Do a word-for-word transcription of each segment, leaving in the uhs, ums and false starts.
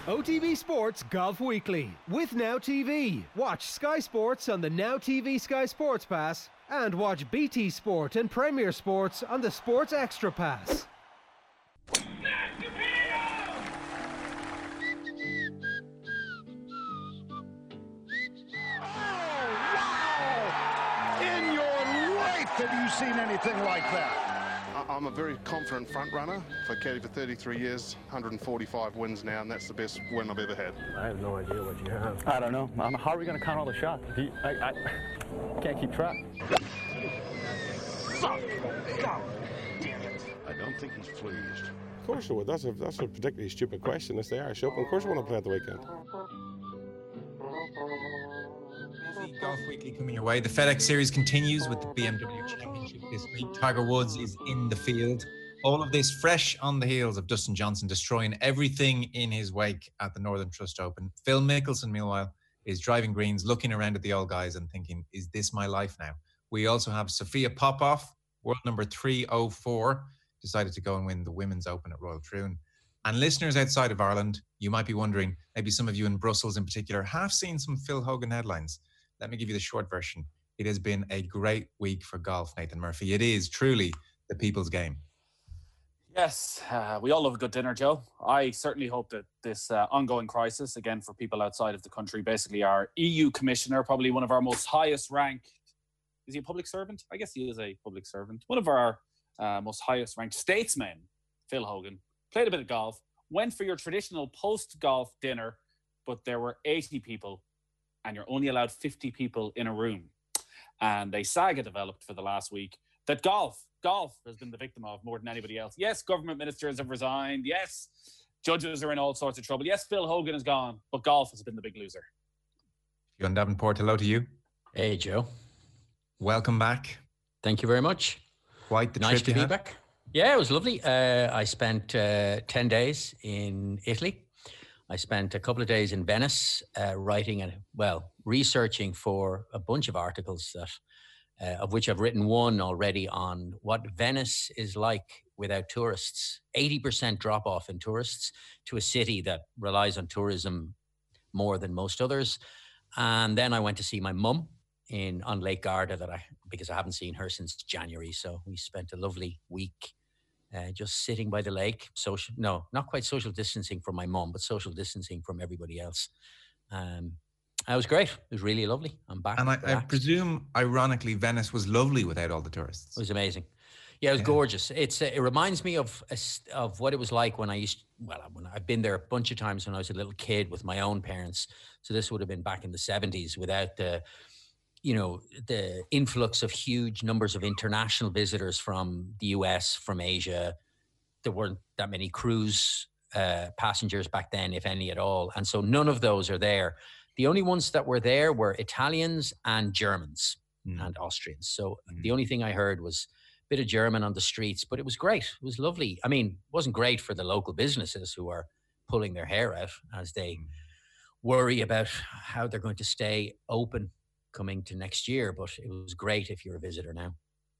O T B Sports Golf Weekly with Now T V. Watch Sky Sports on the Now T V Sky Sports Pass and watch B T Sport and Premier Sports on the Sports Extra Pass. Have you seen anything like that? I'm a very confident front runner. I've caddied for thirty-three years, one hundred forty-five wins now, and that's the best win I've ever had. I have no idea what you have. I don't know. Um, how are we going to count all the shots? You, I, I can't keep track. God damn it. I don't think he's pleased. Of course I would. That's a, that's a particularly stupid question. It's the Irish Open. Of course I want to play at the weekend. Golf Weekly coming your way. The FedEx Series continues with the B M W Championship this week. Tiger Woods is in the field. All of this fresh on the heels of Dustin Johnson destroying everything in his wake at the Northern Trust Open. Phil Mickelson, meanwhile, is driving greens, looking around at the old guys and thinking, is this my life now? We also have Sophia Popov, world number three oh four, decided to go and win the Women's Open at Royal Troon. And listeners outside of Ireland, you might be wondering, maybe some of you in Brussels in particular, have seen some Phil Hogan headlines. Let me give you the short version. It has been a great week for golf, Nathan Murphy. It is truly the people's game. Yes, uh, we all love a good dinner, Joe. I certainly hope that this uh, ongoing crisis, again, for people outside of the country, basically our E U commissioner, probably one of our most highest ranked, is he a public servant? I guess he is a public servant. One of our uh, most highest ranked statesmen, Phil Hogan, played a bit of golf, went for your traditional post-golf dinner, but there were eighty people and you're only allowed fifty people in a room. And a saga developed for the last week that golf, golf has been the victim of more than anybody else. Yes, government ministers have resigned. Yes, judges are in all sorts of trouble. Yes, Phil Hogan is gone, but golf has been the big loser. John Davenport, hello to you. Hey, Joe. Welcome back. Thank you very much. Quite the nice trip to you be had. back. Yeah, it was lovely. Uh, I spent uh, ten days in Italy. I spent a couple of days in Venice uh, writing and, well, researching for a bunch of articles that, uh, of which I've written one already on what Venice is like without tourists. eighty percent drop off in tourists to a city that relies on tourism more than most others. And then I went to see my mum in on Lake Garda that I because I haven't seen her since January. So we spent a lovely week Uh, just sitting by the lake, social, no, not quite social distancing from my mum, but social distancing from everybody else. Um, it was great. It was really lovely. I'm back. And I, I presume, ironically, Venice was lovely without all the tourists. It was amazing. Yeah, it was yeah. gorgeous. It's uh, it reminds me of of what it was like when I used. Well, when I've been there a bunch of times when I was a little kid with my own parents. So this would have been back in the seventies without the. you know, the influx of huge numbers of international visitors from the U S, from Asia. There weren't that many cruise uh, passengers back then, if any at all. And so none of those are there. The only ones that were there were Italians and Germans mm. and Austrians. So mm. the only thing I heard was a bit of German on the streets, but it was great. It was lovely. I mean, it wasn't great for the local businesses who are pulling their hair out as they mm. worry about how they're going to stay open coming to next year, but it was great if you're a visitor now.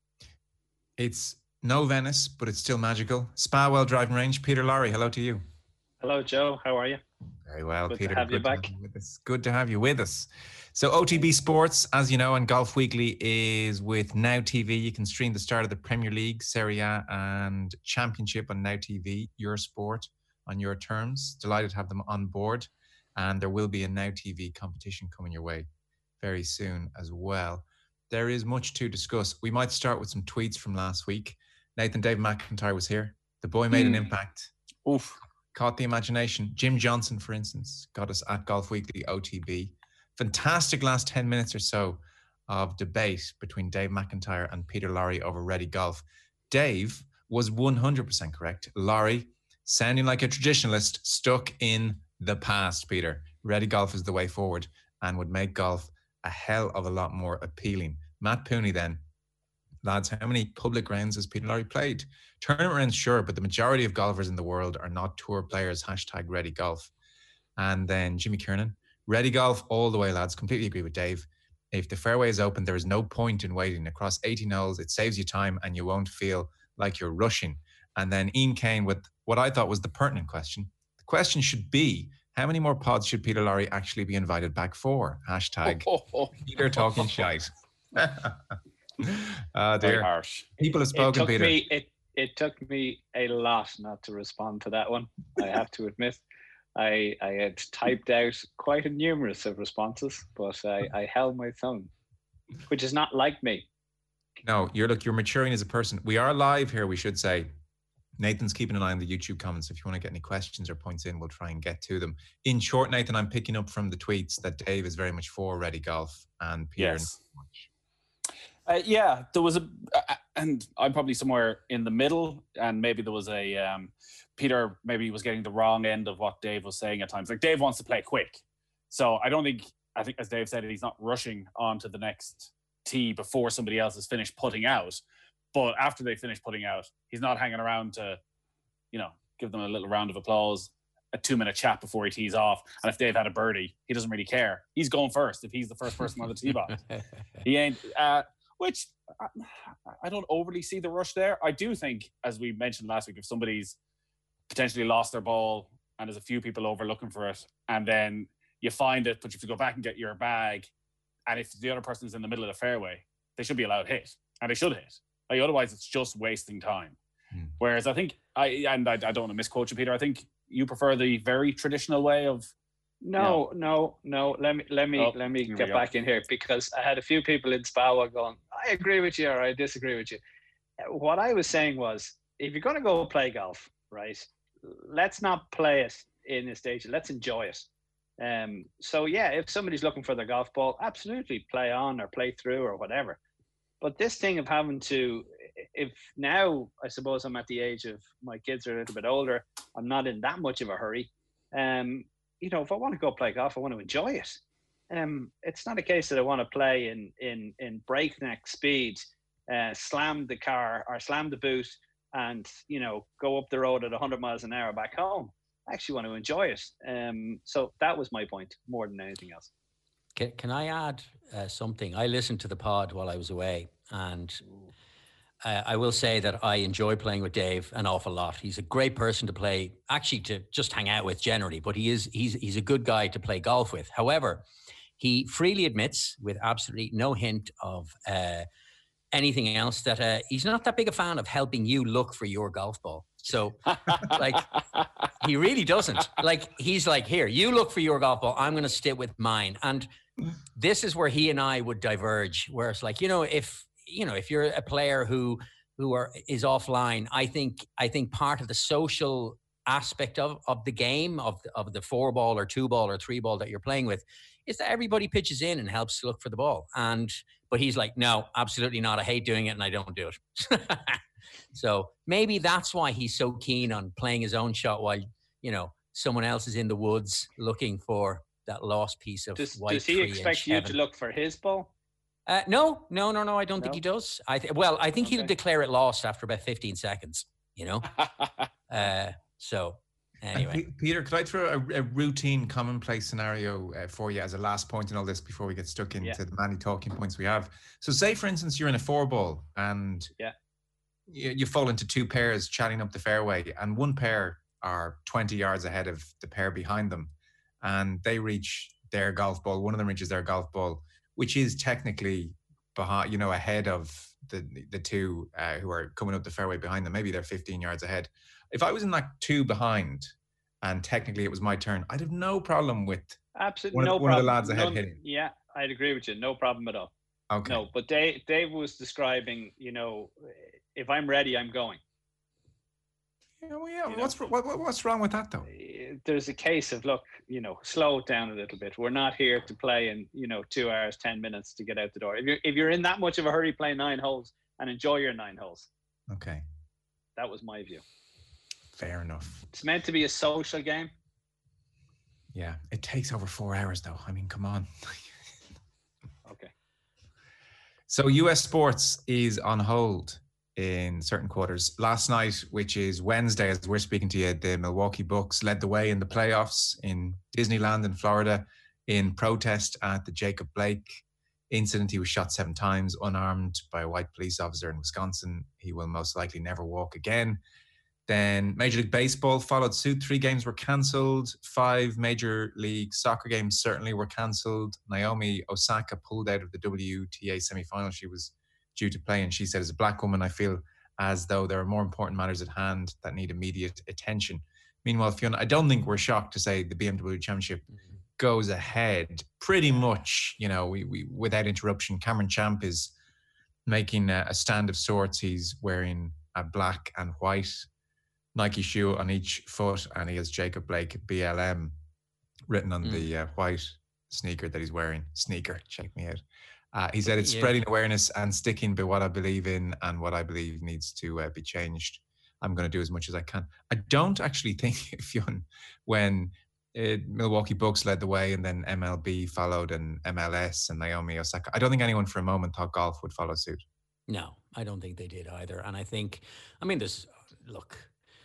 It's no Venice, but it's still magical. Spawell Driving Range. Peter Lowry, hello to you. Hello, Joe. How are you? Very well, good Peter. To have good you back. To have you with us. Good to have you with us. So O T B Sports, as you know, and Golf Weekly is with Now T V. You can stream the start of the Premier League, Serie A and Championship on Now T V, your sport on your terms. Delighted to have them on board. And there will be a Now T V competition coming your way very soon as well. There is much to discuss. We might start with some tweets from last week. Nathan, Dave McIntyre was here. The boy made mm. an impact. Oof. Caught the imagination. Jim Johnson, for instance, got us at Golf Weekly O T B. Fantastic last ten minutes or so of debate between Dave McIntyre and Peter Lowry over Ready Golf. Dave was one hundred percent correct. Lowry, sounding like a traditionalist, stuck in the past, Peter. Ready Golf is the way forward and would make golf a hell of a lot more appealing. Matt Pooney then. Lads, how many public rounds has Peter Lowry played? Tournament rounds, sure, but the majority of golfers in the world are not tour players, hashtag Ready Golf. And then Jimmy Kiernan. Ready Golf all the way, lads. Completely agree with Dave. If the fairway is open, there is no point in waiting. Across eighty holes, it saves you time and you won't feel like you're rushing. And then Ian Kane with what I thought was the pertinent question. The question should be, How many more pods should Peter Lorre actually be invited back for? Hashtag Oh, oh, oh. Peter talking shite. Oh, Very dear. harsh. People have It spoken, took Peter. me it it took me a lot not to respond to that one. I have to admit, I I had typed out quite a numerous of responses, but I, I held my tongue, which is not like me. No, you're look, you're maturing as a person. We are live here, we should say. Nathan's keeping an eye on the YouTube comments. If you want to get any questions or points in, we'll try and get to them. In short, Nathan, I'm picking up from the tweets that Dave is very much for Ready Golf and Peter. Yes. Uh, yeah, there was a, uh, and I'm probably somewhere in the middle, and maybe there was a, um, Peter maybe was getting the wrong end of what Dave was saying at times. Like, Dave wants to play quick. So I don't think, I think as Dave said, he's not rushing on to the next tee before somebody else has finished putting out. But after they finish putting out, he's not hanging around to, you know, give them a little round of applause, a two-minute chat before he tees off. And if Dave had a birdie, he doesn't really care. He's going first if he's the first person on the tee box. He ain't, uh, which I, I don't overly see the rush there. I do think, as we mentioned last week, if somebody's potentially lost their ball and there's a few people over looking for it, and then you find it, but you have to go back and get your bag, and if the other person's in the middle of the fairway, they should be allowed hit, and they should hit. Like, otherwise, it's just wasting time. Hmm. Whereas I think, I and I, I don't want to misquote you, Peter, I think you prefer the very traditional way of. No, you know, no, no. Let me let me oh, let me get back in here, because I had a few people in Spawa going, I agree with you or I disagree with you. What I was saying was, if you're going to go play golf, right, let's not play it in a stage. Let's enjoy it. Um. So yeah, if somebody's looking for their golf ball, absolutely play on or play through or whatever. But this thing of having to, if now I suppose I'm at the age of my kids are a little bit older, I'm not in that much of a hurry. Um. You know, if I want to go play golf, I want to enjoy it. Um, it's not a case that I want to play in in in breakneck speed, uh, slam the car or slam the boot, and you know go up the road at one hundred miles an hour back home. I actually want to enjoy it. Um, so that was my point more than anything else. Can, can I add uh, something? I listened to the pod while I was away, and uh, I will say that I enjoy playing with Dave an awful lot. He's a great person to play, actually to just hang out with generally, but he is he's he's a good guy to play golf with. However, he freely admits, with absolutely no hint of uh, anything else, that uh, he's not that big a fan of helping you look for your golf ball. So, like, he really doesn't. Like, he's like, here, you look for your golf ball. I'm going to stick with mine. And this is where he and I would diverge. Where it's like, you know, if you know, if you're a player who who are is offline, I think I think part of the social aspect of, of the game, of the, of the four ball or two ball or three ball that you're playing with, is that everybody pitches in and helps to look for the ball. And but he's like, no, absolutely not. I hate doing it and I don't do it. So maybe that's why he's so keen on playing his own shot while, you know, someone else is in the woods looking for that lost piece of does, white. Does he expect you heaven. to look for his ball? Uh, no, no, no, no. I don't No? think he does. I th- well, I think Okay. he'll declare it lost after about fifteen seconds. You know. uh, so anyway, P- Peter, could I throw a, a routine, commonplace scenario uh, for you as a last point in all this before we get stuck into Yeah. the many talking points we have? So, say for instance, you're in a four ball and Yeah. you, you fall into two pairs chatting up the fairway, and one pair are twenty yards ahead of the pair behind them, and they reach their golf ball. One of them reaches their golf ball, which is technically behind, you know, ahead of the the two uh, who are coming up the fairway behind them. Maybe they're fifteen yards ahead. If I was in that two behind, and technically it was my turn, I'd have no problem with Absolutely one, no of, one problem. of the lads ahead None- hitting. Yeah, I'd agree with you. No problem at all. Okay. No, but Dave, Dave was describing, you know, if I'm ready, I'm going. Yeah, well, yeah. You What's what, what- what's wrong with that though? There's a case of, look, you know, slow it down a little bit. We're not here to play in, you know, two hours, ten minutes to get out the door. If you're, if you're in that much of a hurry, play nine holes and enjoy your nine holes. Okay. That was my view. Fair enough. It's meant to be a social game. Yeah, it takes over four hours though. I mean, come on. Okay. So U S sports is on hold in certain quarters. Last night, which is Wednesday, as we're speaking to you, the Milwaukee Bucks led the way in the playoffs in Disneyland in Florida in protest at the Jacob Blake incident. He was shot seven times, unarmed, by a white police officer in Wisconsin. He will most likely never walk again. Then Major League Baseball followed suit. Three games were cancelled. Five Major League Soccer games certainly were cancelled. Naomi Osaka pulled out of the W T A semi-final she was due to play, and she said, as a black woman, I feel as though there are more important matters at hand that need immediate attention. Meanwhile, Fiona, I don't think we're shocked to say the B M W Championship mm-hmm. goes ahead pretty much, you know, we, we without interruption. Cameron Champ is making a, a stand of sorts. He's wearing a black and white Nike shoe on each foot, and he has Jacob Blake B L M written on mm. the uh, white sneaker that he's wearing. Sneaker, check me out. Uh, he said it's yeah. spreading awareness and sticking by what I believe in and what I believe needs to uh, be changed. I'm going to do as much as I can. I don't actually think, Fionn, when uh, Milwaukee Bucks led the way and then M L B followed and M L S and Naomi Osaka, I don't think anyone for a moment thought golf would follow suit. No, I don't think they did either. And I think, I mean, there's, look,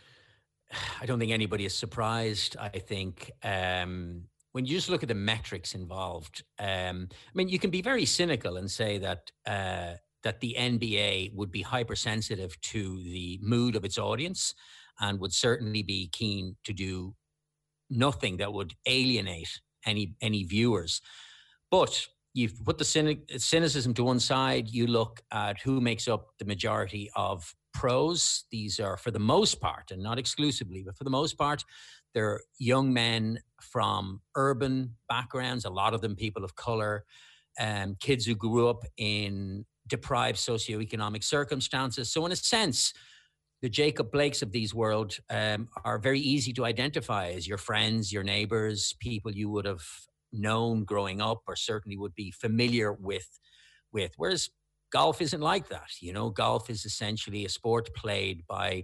I don't think anybody is surprised. I think um, when you just look at the metrics involved, um, I mean, you can be very cynical and say that uh, that the N B A would be hypersensitive to the mood of its audience and would certainly be keen to do nothing that would alienate any any viewers. But you've put the cynic, cynicism to one side. You look at who makes up the majority of pros. These are, for the most part, and not exclusively, but for the most part, they're young men from urban backgrounds, a lot of them people of color, um, kids who grew up in deprived socioeconomic circumstances. So in a sense, the Jacob Blakes of these world um, are very easy to identify as your friends, your neighbors, people you would have known growing up or certainly would be familiar with. with. Whereas golf isn't like that. You know, golf is essentially a sport played by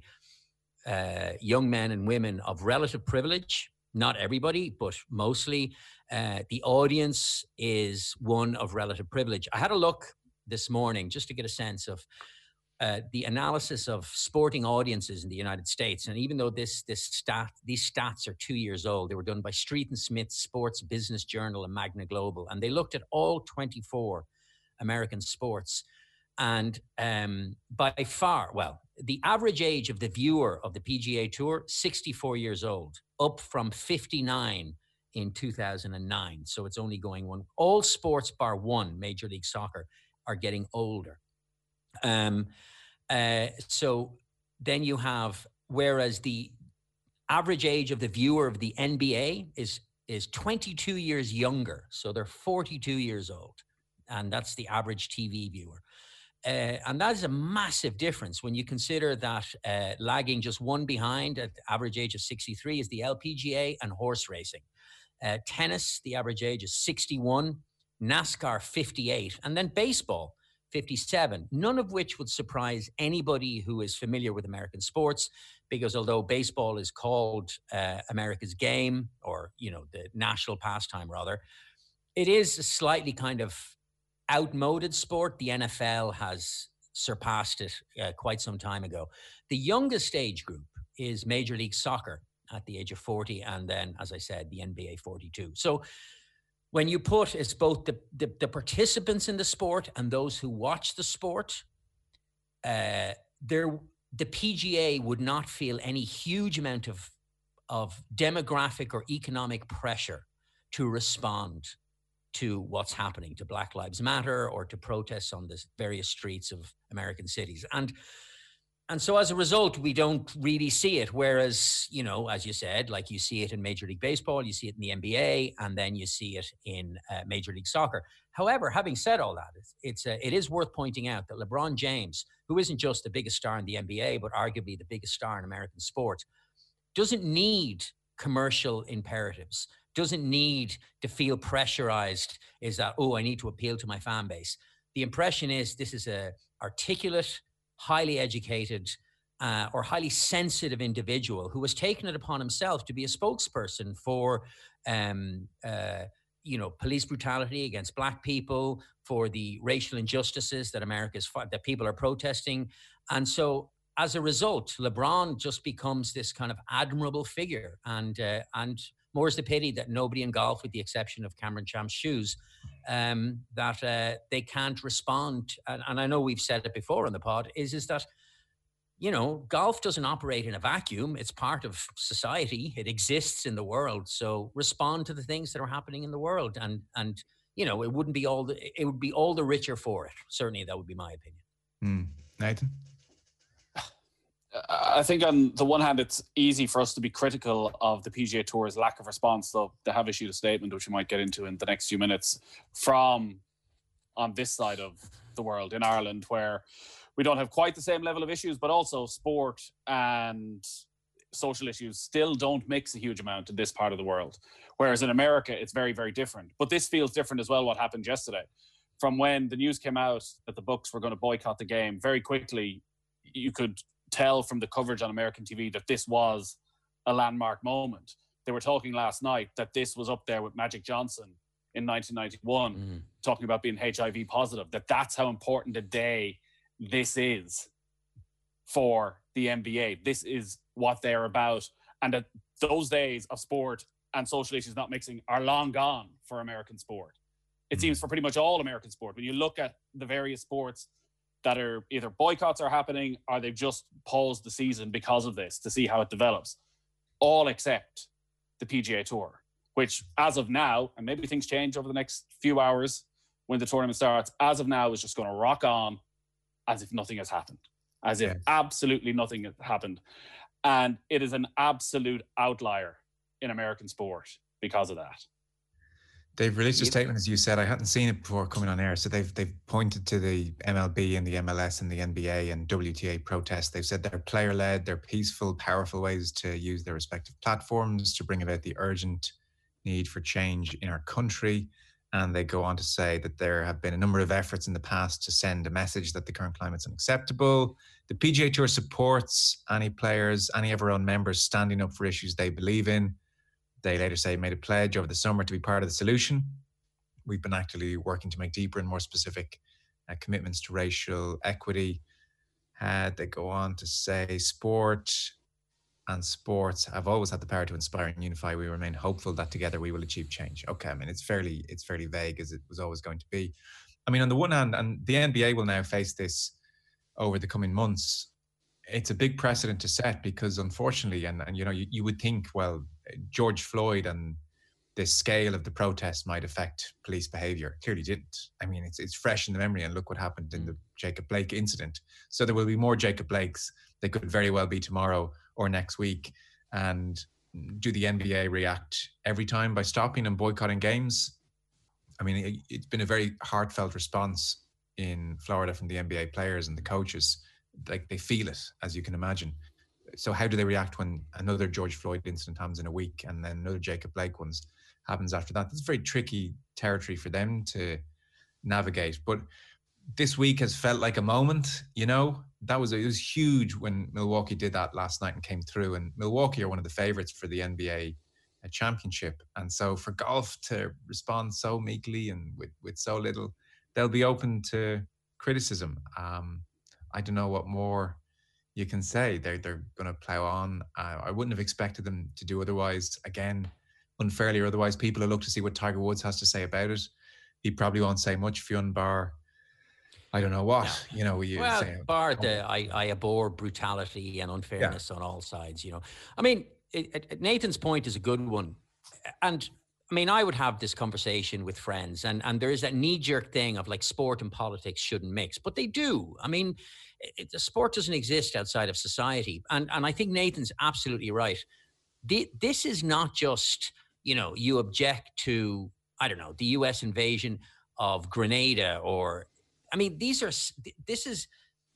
uh, young men and women of relative privilege. Not everybody, but mostly. Uh, the audience is one of relative privilege. I had a look this morning just to get a sense of uh, the analysis of sporting audiences in the United States. And even though this this stat, these stats are two years old, they were done by Street and Smith Sports Business Journal and Magna Global. And they looked at all twenty-four American sports. And um, by far, well, the average age of the viewer of the P G A Tour, sixty-four years old, up from fifty-nine in two thousand nine. So it's only going one. All sports bar one, Major League Soccer, are getting older. Um, uh, so then you have, whereas the average age of the viewer of the N B A is is twenty-two years younger. So they're forty-two years old. And that's the average T V viewer. Uh, and that is a massive difference when you consider that uh, lagging just one behind at the average age of sixty-three is the L P G A and horse racing. Uh, tennis, the average age is sixty-one, NASCAR fifty-eight, and then baseball fifty-seven, none of which would surprise anybody who is familiar with American sports, because although baseball is called uh, America's game, or, you know, the national pastime rather, it is a slightly kind of outmoded sport. The N F L has surpassed it uh, quite some time ago. The youngest age group is Major League Soccer at the age of forty, and then, as I said, the N B A forty-two. So when you put, it's both the, the, the participants in the sport and those who watch the sport, uh, there, the P G A would not feel any huge amount of, of demographic or economic pressure to respond to what's happening, to Black Lives Matter or to protests on the various streets of American cities. And and so as a result, we don't really see it. Whereas, you know, as you said, like you see it in Major League Baseball, you see it in the N B A, and then you see it in uh, Major League Soccer. However, having said all that, it's, it's uh, it is worth pointing out that LeBron James, who isn't just the biggest star in the N B A, but arguably the biggest star in American sport, doesn't need commercial imperatives, doesn't need to feel pressurized, is that, oh, I need to appeal to my fan base. The impression is this is a articulate, highly educated, uh, or highly sensitive individual who has taken it upon himself to be a spokesperson for, um, uh, you know, police brutality against Black people, for the racial injustices that America's, that people are protesting. And so as a result, LeBron just becomes this kind of admirable figure. And, uh, and, more's the pity that nobody in golf, with the exception of Cameron Champ's shoes, um, that uh, they can't respond. And, and I know we've said it before on the pod, is, is that you know, golf doesn't operate in a vacuum. It's part of society. It exists in the world. So respond to the things that are happening in the world. And, and you know, it wouldn't be all the, it would be all the richer for it. Certainly, that would be my opinion. Mm. Nathan? I think on the one hand, it's easy for us to be critical of the P G A Tour's lack of response, though they have issued a statement, which we might get into in the next few minutes, from on this side of the world in Ireland, where we don't have quite the same level of issues, but also sport and social issues still don't mix a huge amount in this part of the world. Whereas in America, it's very, very different. But this feels different as well, what happened yesterday. From when the news came out that the books were going to boycott the game, very quickly, you could tell from the coverage on American T V that this was a landmark moment. They were talking last night that this was up there with Magic Johnson in nineteen ninety-one, mm. talking about being H I V positive, that that's how important a day this is for the N B A. This is what they're about. And that those days of sport and social issues not mixing are long gone for American sport. It mm. seems for pretty much all American sport. When you look at the various sports that are either boycotts are happening or they've just paused the season because of this to see how it develops, all except the P G A Tour, which as of now, and maybe things change over the next few hours when the tournament starts, as of now is just going to rock on as if nothing has happened, as if absolutely nothing has happened. And it is an absolute outlier in American sport because of that. They've released a statement, as you said. I hadn't seen it before coming on air. So they've they've pointed to the M L B and the M L S and the N B A and W T A protests. They've said they're player-led, they're peaceful, powerful ways to use their respective platforms to bring about the urgent need for change in our country. And they go on to say that there have been a number of efforts in the past to send a message that the current climate's unacceptable. The P G A Tour supports any players, any of our own members standing up for issues they believe in. They later say made a pledge over the summer to be part of the solution. We've been actively working to make deeper and more specific uh, commitments to racial equity. Uh, they go on to say sport and sports have always had the power to inspire and unify. We remain hopeful that together we will achieve change. Okay, I mean, it's fairly it's fairly vague, as it was always going to be. I mean, on the one hand, and the N B A will now face this over the coming months, it's a big precedent to set because unfortunately, and, and you know, you, you would think, well, George Floyd and the scale of the protests might affect police behaviour. Clearly didn't. I mean, it's it's fresh in the memory, and look what happened in the Jacob Blake incident. So there will be more Jacob Blakes. They could very well be tomorrow or next week. And do the N B A react every time by stopping and boycotting games? I mean, it, it's been a very heartfelt response in Florida from the N B A players and the coaches. Like, they feel it, as you can imagine. So how do they react when another George Floyd incident happens in a week and then another Jacob Blake ones happens after that? That's very tricky territory for them to navigate. But this week has felt like a moment, you know. That was, it was huge when Milwaukee did that last night and came through. And Milwaukee are one of the favourites for the N B A championship. And so for golf to respond so meekly and with, with so little, they'll be open to criticism. Um, I don't know what more you can say. They're, they're going to plough on. Uh, I wouldn't have expected them to do otherwise. Again, unfairly or otherwise, people will look to see what Tiger Woods has to say about it. He probably won't say much, Fionn Bar. I don't know what, no. you know. You well, say, Bar, the, I, I abhor brutality and unfairness yeah. on all sides, you know. I mean, it, it, Nathan's point is a good one. And I mean, I would have this conversation with friends, and, and there is that knee-jerk thing of like sport and politics shouldn't mix, but they do. I mean, it, the sport doesn't exist outside of society. And, and I think Nathan's absolutely right. The, this is not just, you know, you object to, I don't know, the U S invasion of Grenada or, I mean, these are, this is,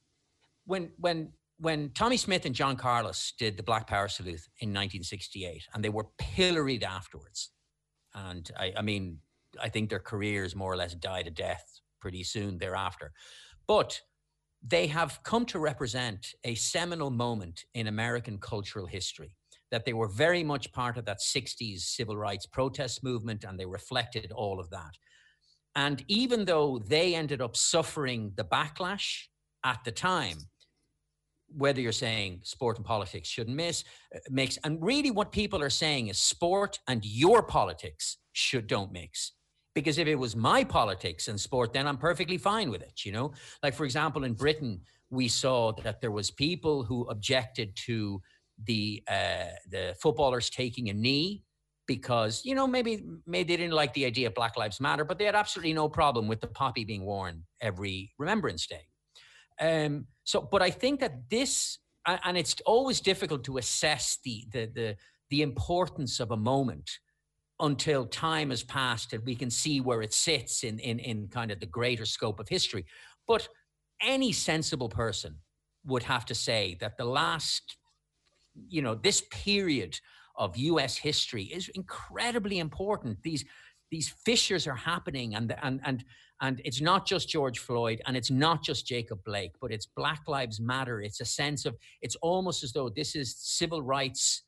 when, when, when Tommy Smith and John Carlos did the Black Power salute in nineteen sixty-eight, and they were pilloried afterwards. And I, I mean, I think their careers more or less died a death pretty soon thereafter. But they have come to represent a seminal moment in American cultural history, that they were very much part of that sixties civil rights protest movement, and they reflected all of that. And even though they ended up suffering the backlash at the time, whether you're saying sport and politics shouldn't miss, mix, and really what people are saying is sport and your politics should don't mix. Because if it was my politics and sport, then I'm perfectly fine with it, you know? Like, for example, in Britain, We saw that there was people who objected to the uh, the footballers taking a knee because, you know, maybe maybe they didn't like the idea of Black Lives Matter, but they had absolutely no problem with the poppy being worn every Remembrance Day. Um, so, but I think that this, and it's always difficult to assess the the the the importance of a moment until time has passed and we can see where it sits in in in kind of the greater scope of history. But any sensible person would have to say that the last, you know, this period of U S history is incredibly important. These these fissures are happening, and and and and it's not just George Floyd, and it's not just Jacob Blake, but it's Black Lives Matter. It's a sense of, it's almost as though this is civil rights.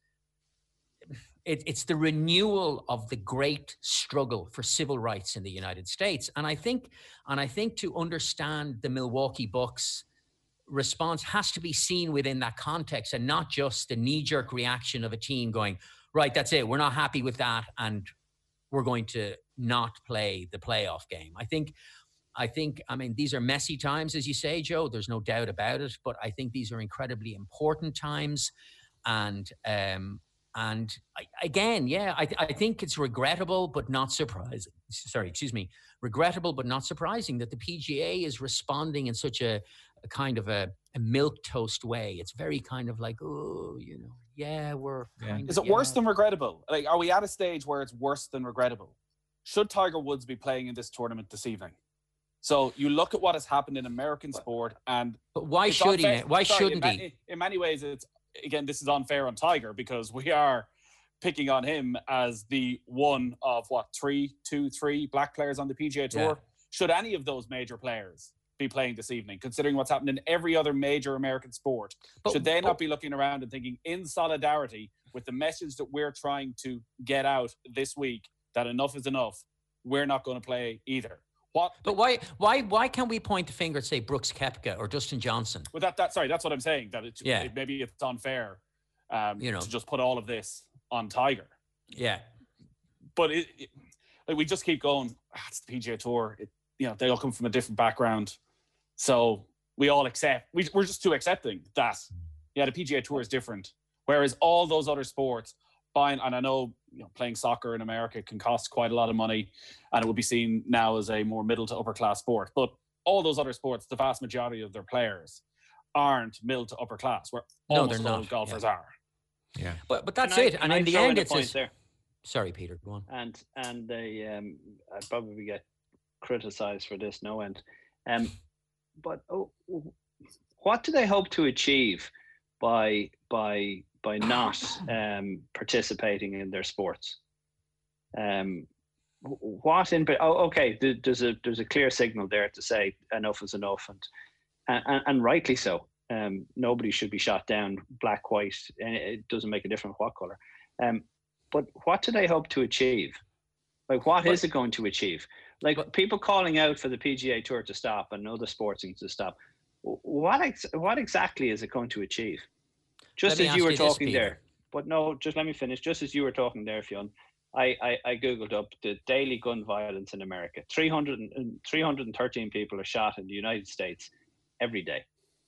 It, it's the renewal of the great struggle for civil rights in the United States. And I think, and I think to understand the Milwaukee Bucks response has to be seen within that context, and not just the knee-jerk reaction of a team going, right, that's it, we're not happy with that, and we're going to not play the playoff game. I think, I think, I mean, these are messy times, as you say, Joe, there's no doubt about it, but I think these are incredibly important times. And, um, and I, again, yeah, I, I think it's regrettable, but not surprising. Sorry, excuse me. Regrettable, but not surprising that the P G A is responding in such a, a kind of a, a milquetoast way. It's very kind of like, oh, you know, yeah, we're kind Is of, it worse yeah. than regrettable? Like, are we at a stage where it's worse than regrettable? Should Tiger Woods be playing in this tournament this evening? So you look at what has happened in American sport, and but why it's should unfair. he? Why Sorry, shouldn't in, he? In many ways, it's, again, this is unfair on Tiger because we are picking on him as the one of what, three, two, three black players on the P G A Tour. Yeah. Should any of those major players be playing this evening, considering what's happened in every other major American sport? But, Should they but, not be looking around and thinking, in solidarity with the message that we're trying to get out this week, that enough is enough, we're not going to play either? What? But why? Why? Why can't we point the finger at, say, Brooks Koepka or Dustin Johnson? Well, that, that sorry, that's what I'm saying. That it, Yeah. it, maybe it's unfair, um, You know. to just put all of this on Tiger. Yeah. But it, it, like we just keep going. Ah, it's the P G A Tour. It, you know, they all come from a different background, so we all accept. We, we're just too accepting that. Yeah, the P G A Tour is different, whereas all those other sports, fine. And I know, you know, playing soccer in America can cost quite a lot of money, and it will be seen now as a more middle to upper class sport. But all those other sports, the vast majority of their players aren't middle to upper class, where No, almost they're all not. golfers Yeah. are. Yeah. But but that's Can I- it. can And I in the throw end, a it's point just, there? sorry, Peter, go on. and and they um I probably get criticized for this no end, um but oh, what do they hope to achieve by by by not um participating in their sports? Um what in oh okay there- there's a there's a clear signal there to say enough is enough, and and, and rightly so. Um nobody should be shot down, black, white, and it doesn't make a difference what color. um But what do they hope to achieve? Like, what But- is it going to achieve? Like, but- people calling out for the P G A Tour to stop and other sporting to stop. What ex- what exactly is it going to achieve? Just Let me as you ask were you this, talking Peter. there. But no, just let me finish. Just as you were talking there, Fionn, I, I, I Googled up the daily gun violence in America. three hundred, and- three hundred thirteen people are shot in the United States every day.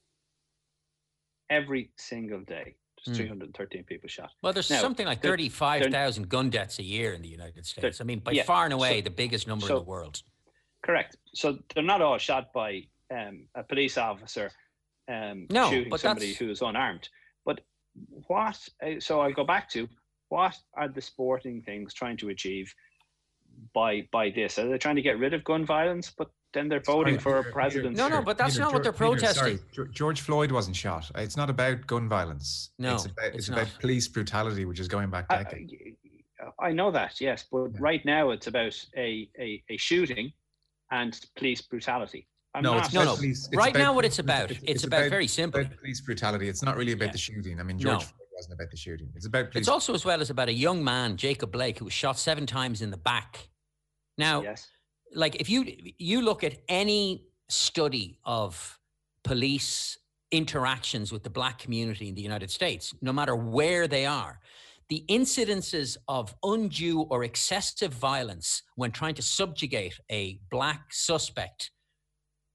Every single day. There's Hmm. three hundred thirteen people shot. Well, there's Now, something like they're- thirty-five thousand gun deaths a year in the United States. I mean, by yeah, far and away, so- the biggest number so- in the world. Correct. So they're not all shot by um, a police officer um, No, shooting but somebody that's- who is unarmed. But what? Uh, so I'll go back to what are the sporting things trying to achieve by by this? Are they trying to get rid of gun violence? But then they're voting Sorry, for Peter, presidents. No, no, but that's not what they're protesting. Sorry, Ge- George Floyd wasn't shot. It's not about gun violence. No, it's about, it's it's about not. police brutality, which is going back Uh, decades. I know that, yes, but Yeah. right now it's about a, a, a shooting and police brutality. I'm No, not, it's No, about no. police- it's Right about now, what police it's about, brutality. it's about very simple. about police brutality. It's not really about Yeah. the shooting. I mean, No. George Floyd wasn't about the shooting. It's about police. It's also as well as about a young man, Jacob Blake, who was shot seven times in the back. Now, yes. like if you you look at any study of police interactions with the black community in the United States, no matter where they are, the incidences of undue or excessive violence when trying to subjugate a black suspect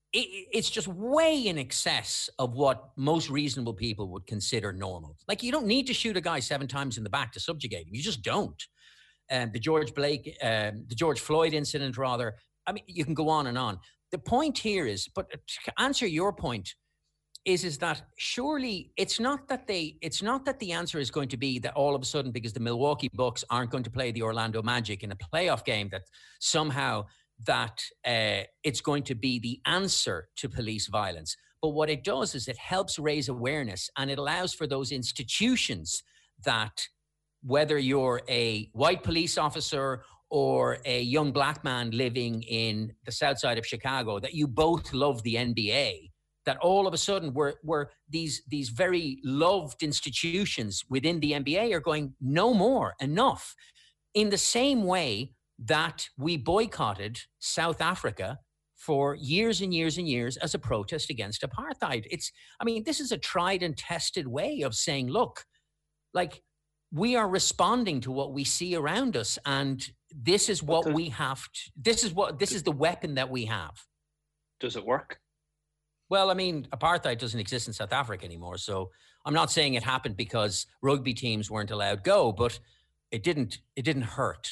it, it's just way in excess of what most reasonable people would consider normal. Like, you don't need to shoot a guy seven times in the back to subjugate him. You just don't. And the George Blake, um, the George Floyd incident, rather. I mean, you can go on and on. The point here is, but to answer your point, is is that surely it's not that they, it's not that the answer is going to be that all of a sudden, because the Milwaukee Bucks aren't going to play the Orlando Magic in a playoff game, that somehow that uh, it's going to be the answer to police violence. But what it does is it helps raise awareness, and it allows for those institutions that, whether you're a white police officer or a young black man living in the south side of Chicago, that you both love the N B A, that all of a sudden we're, we're these, these very loved institutions within the N B A are going, no more, enough. In the same way that we boycotted South Africa for years and years and years as a protest against apartheid. It's, I mean, this is a tried and tested way of saying, look, like, we are responding to what we see around us, and this is what does, we have to, this is what, this is the weapon that we have. Does it work? Well, I mean, apartheid doesn't exist in South Africa anymore, so I'm not saying it happened because rugby teams weren't allowed go, but it didn't, it didn't hurt.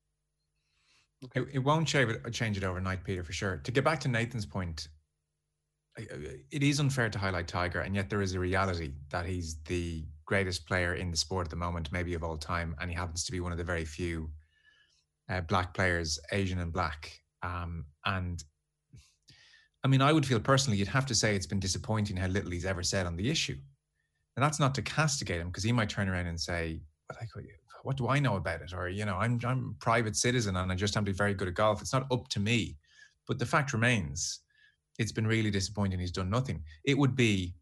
It, it won't change it, change it overnight, Peter, for sure. To get back to Nathan's point, it is unfair to highlight Tiger, and yet there is a reality that he's the greatest player in the sport at the moment, maybe of all time, and he happens to be one of the very few uh, black players, Asian and black. Um, and I mean, I would feel personally, you'd have to say it's been disappointing how little he's ever said on the issue. And that's not to castigate him, because he might turn around and say, well, like, what do I know about it? Or, you know, I'm, I'm a private citizen and I just happen to be very good at golf. It's not up to me. But the fact remains, it's been really disappointing. He's done nothing. It would be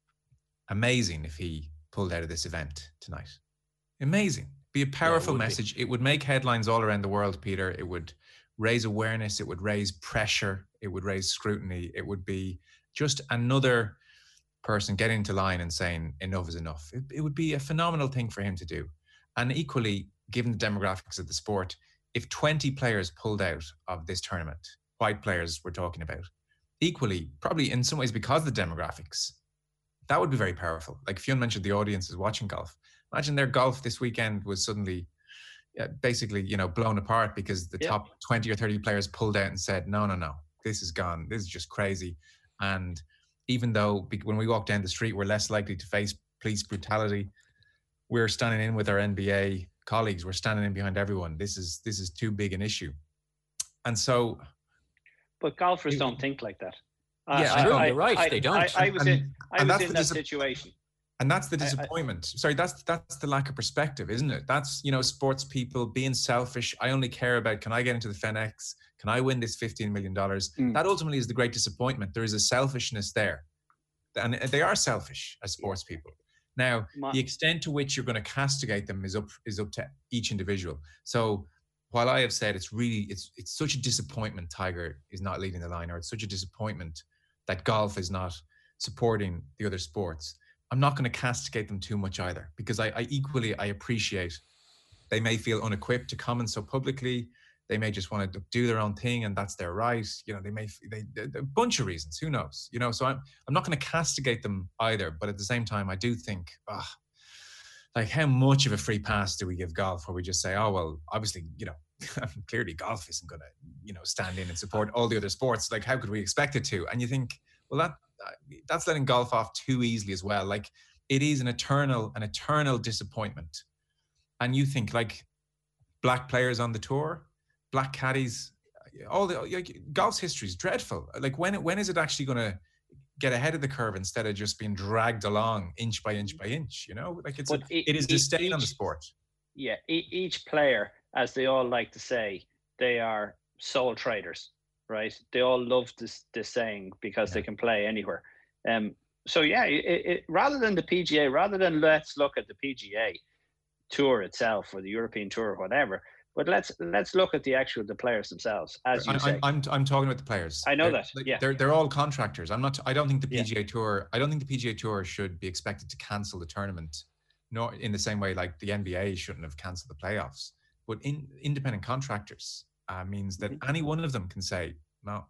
amazing if he pulled out of this event tonight. Amazing. Be a powerful yeah, it message. Be. It would make headlines all around the world, Peter. It would raise awareness. It would raise pressure. It would raise scrutiny. It would be just another person getting into line and saying enough is enough. It, it would be a phenomenal thing for him to do. And equally, given the demographics of the sport, if twenty players pulled out of this tournament, white players we're talking about, equally, probably in some ways because of the demographics, that would be very powerful. Like Fionn mentioned, the audience is watching golf. Imagine their golf this weekend was suddenly yeah, basically, you know, blown apart because the yeah. top twenty or thirty players pulled out and said, no, no, no, this is gone. This is just crazy. And even though when we walk down the street, we're less likely to face police brutality, we're standing in with our N B A colleagues. We're standing in behind everyone. This is this is too big an issue. And so... But golfers it, don't think like that. Yeah, uh, true. I, You're right. I, they don't. I, I was and, in, I was in that dis- situation. And that's the disappointment. I, I, Sorry, that's that's the lack of perspective, isn't it? That's, you know, sports people being selfish. I only care about, can I get into the FedEx? Can I win this fifteen million dollars? Mm. That ultimately is the great disappointment. There is a selfishness there. And they are selfish as sports people. Now, My, the extent to which you're going to castigate them is up is up to each individual. So while I have said it's really, it's it's such a disappointment Tiger is not leading the line, or it's such a disappointment that golf is not supporting the other sports, I'm not going to castigate them too much either, because I, I equally, I appreciate they may feel unequipped to comment so publicly. They may just want to do their own thing, and that's their right. You know, they may, they, they a bunch of reasons, who knows, you know, so I'm, I'm not going to castigate them either. But at the same time, I do think, ah, like, how much of a free pass do we give golf, where we just say, oh, well, obviously, you know, clearly golf isn't going to, you know, stand in and support all the other sports. Like, how could we expect it to? And you think, well, that that's letting golf off too easily as well. Like, it is an eternal, an eternal disappointment. And you think, like, black players on the tour, black caddies, all the like, golf's history is dreadful. Like, when when is it actually going to get ahead of the curve instead of just being dragged along inch by inch by inch? You know, like it's a, e- it is a stain each, on the sport. Yeah, e- each player, as they all like to say, they are soul traders, right? They all love this this saying because yeah. they can play anywhere. Um. So yeah, it, it, rather than the P G A, rather than let's look at the P G A tour itself or the European tour or whatever. But let's let's look at the actual the players themselves, as you I, say. I'm I'm talking about the players. I know they're, that. Yeah, they're they're all contractors. I'm not. I don't think the P G A yeah. Tour. I don't think the P G A Tour should be expected to cancel the tournament, nor in the same way like the N B A shouldn't have cancelled the playoffs. But in independent contractors uh, means that mm-hmm. any one of them can say, no,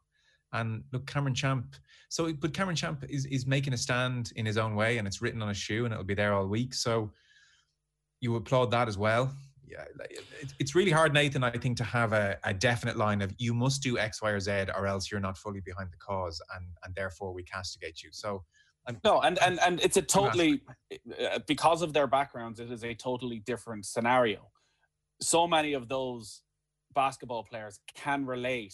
And look, Cameron Champ. So, but Cameron Champ is is making a stand in his own way, and it's written on his shoe, and it'll be there all week. So, you applaud that as well. Yeah, it's really hard, Nathan, I think, to have a, a definite line of you must do X, Y, or Z, or else you're not fully behind the cause, and and therefore we castigate you. So, I'm, no, and and and it's a totally because of their backgrounds, it is a totally different scenario. So many of those basketball players can relate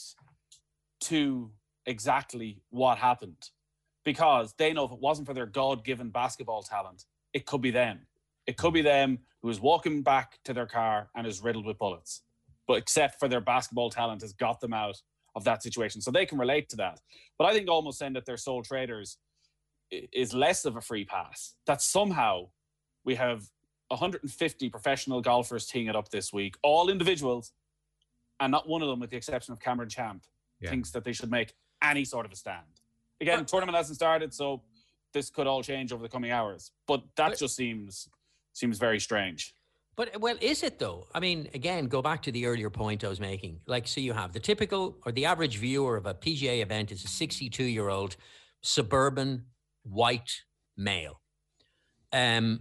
to exactly what happened because they know if it wasn't for their God-given basketball talent, it could be them. It could be them who is walking back to their car and is riddled with bullets, but except for their basketball talent has got them out of that situation. So they can relate to that. But I think almost saying that they're sole traders is less of a free pass. That somehow we have one hundred fifty professional golfers teeing it up this week, all individuals, and not one of them, with the exception of Cameron Champ, yeah. thinks that they should make any sort of a stand. Again, the tournament hasn't started, so this could all change over the coming hours. But that but, just seems seems very strange. But, well, is it though? I mean, again, go back to the earlier point I was making. Like, so you have the typical or the average viewer of a P G A event is a sixty-two-year-old suburban white male. Um,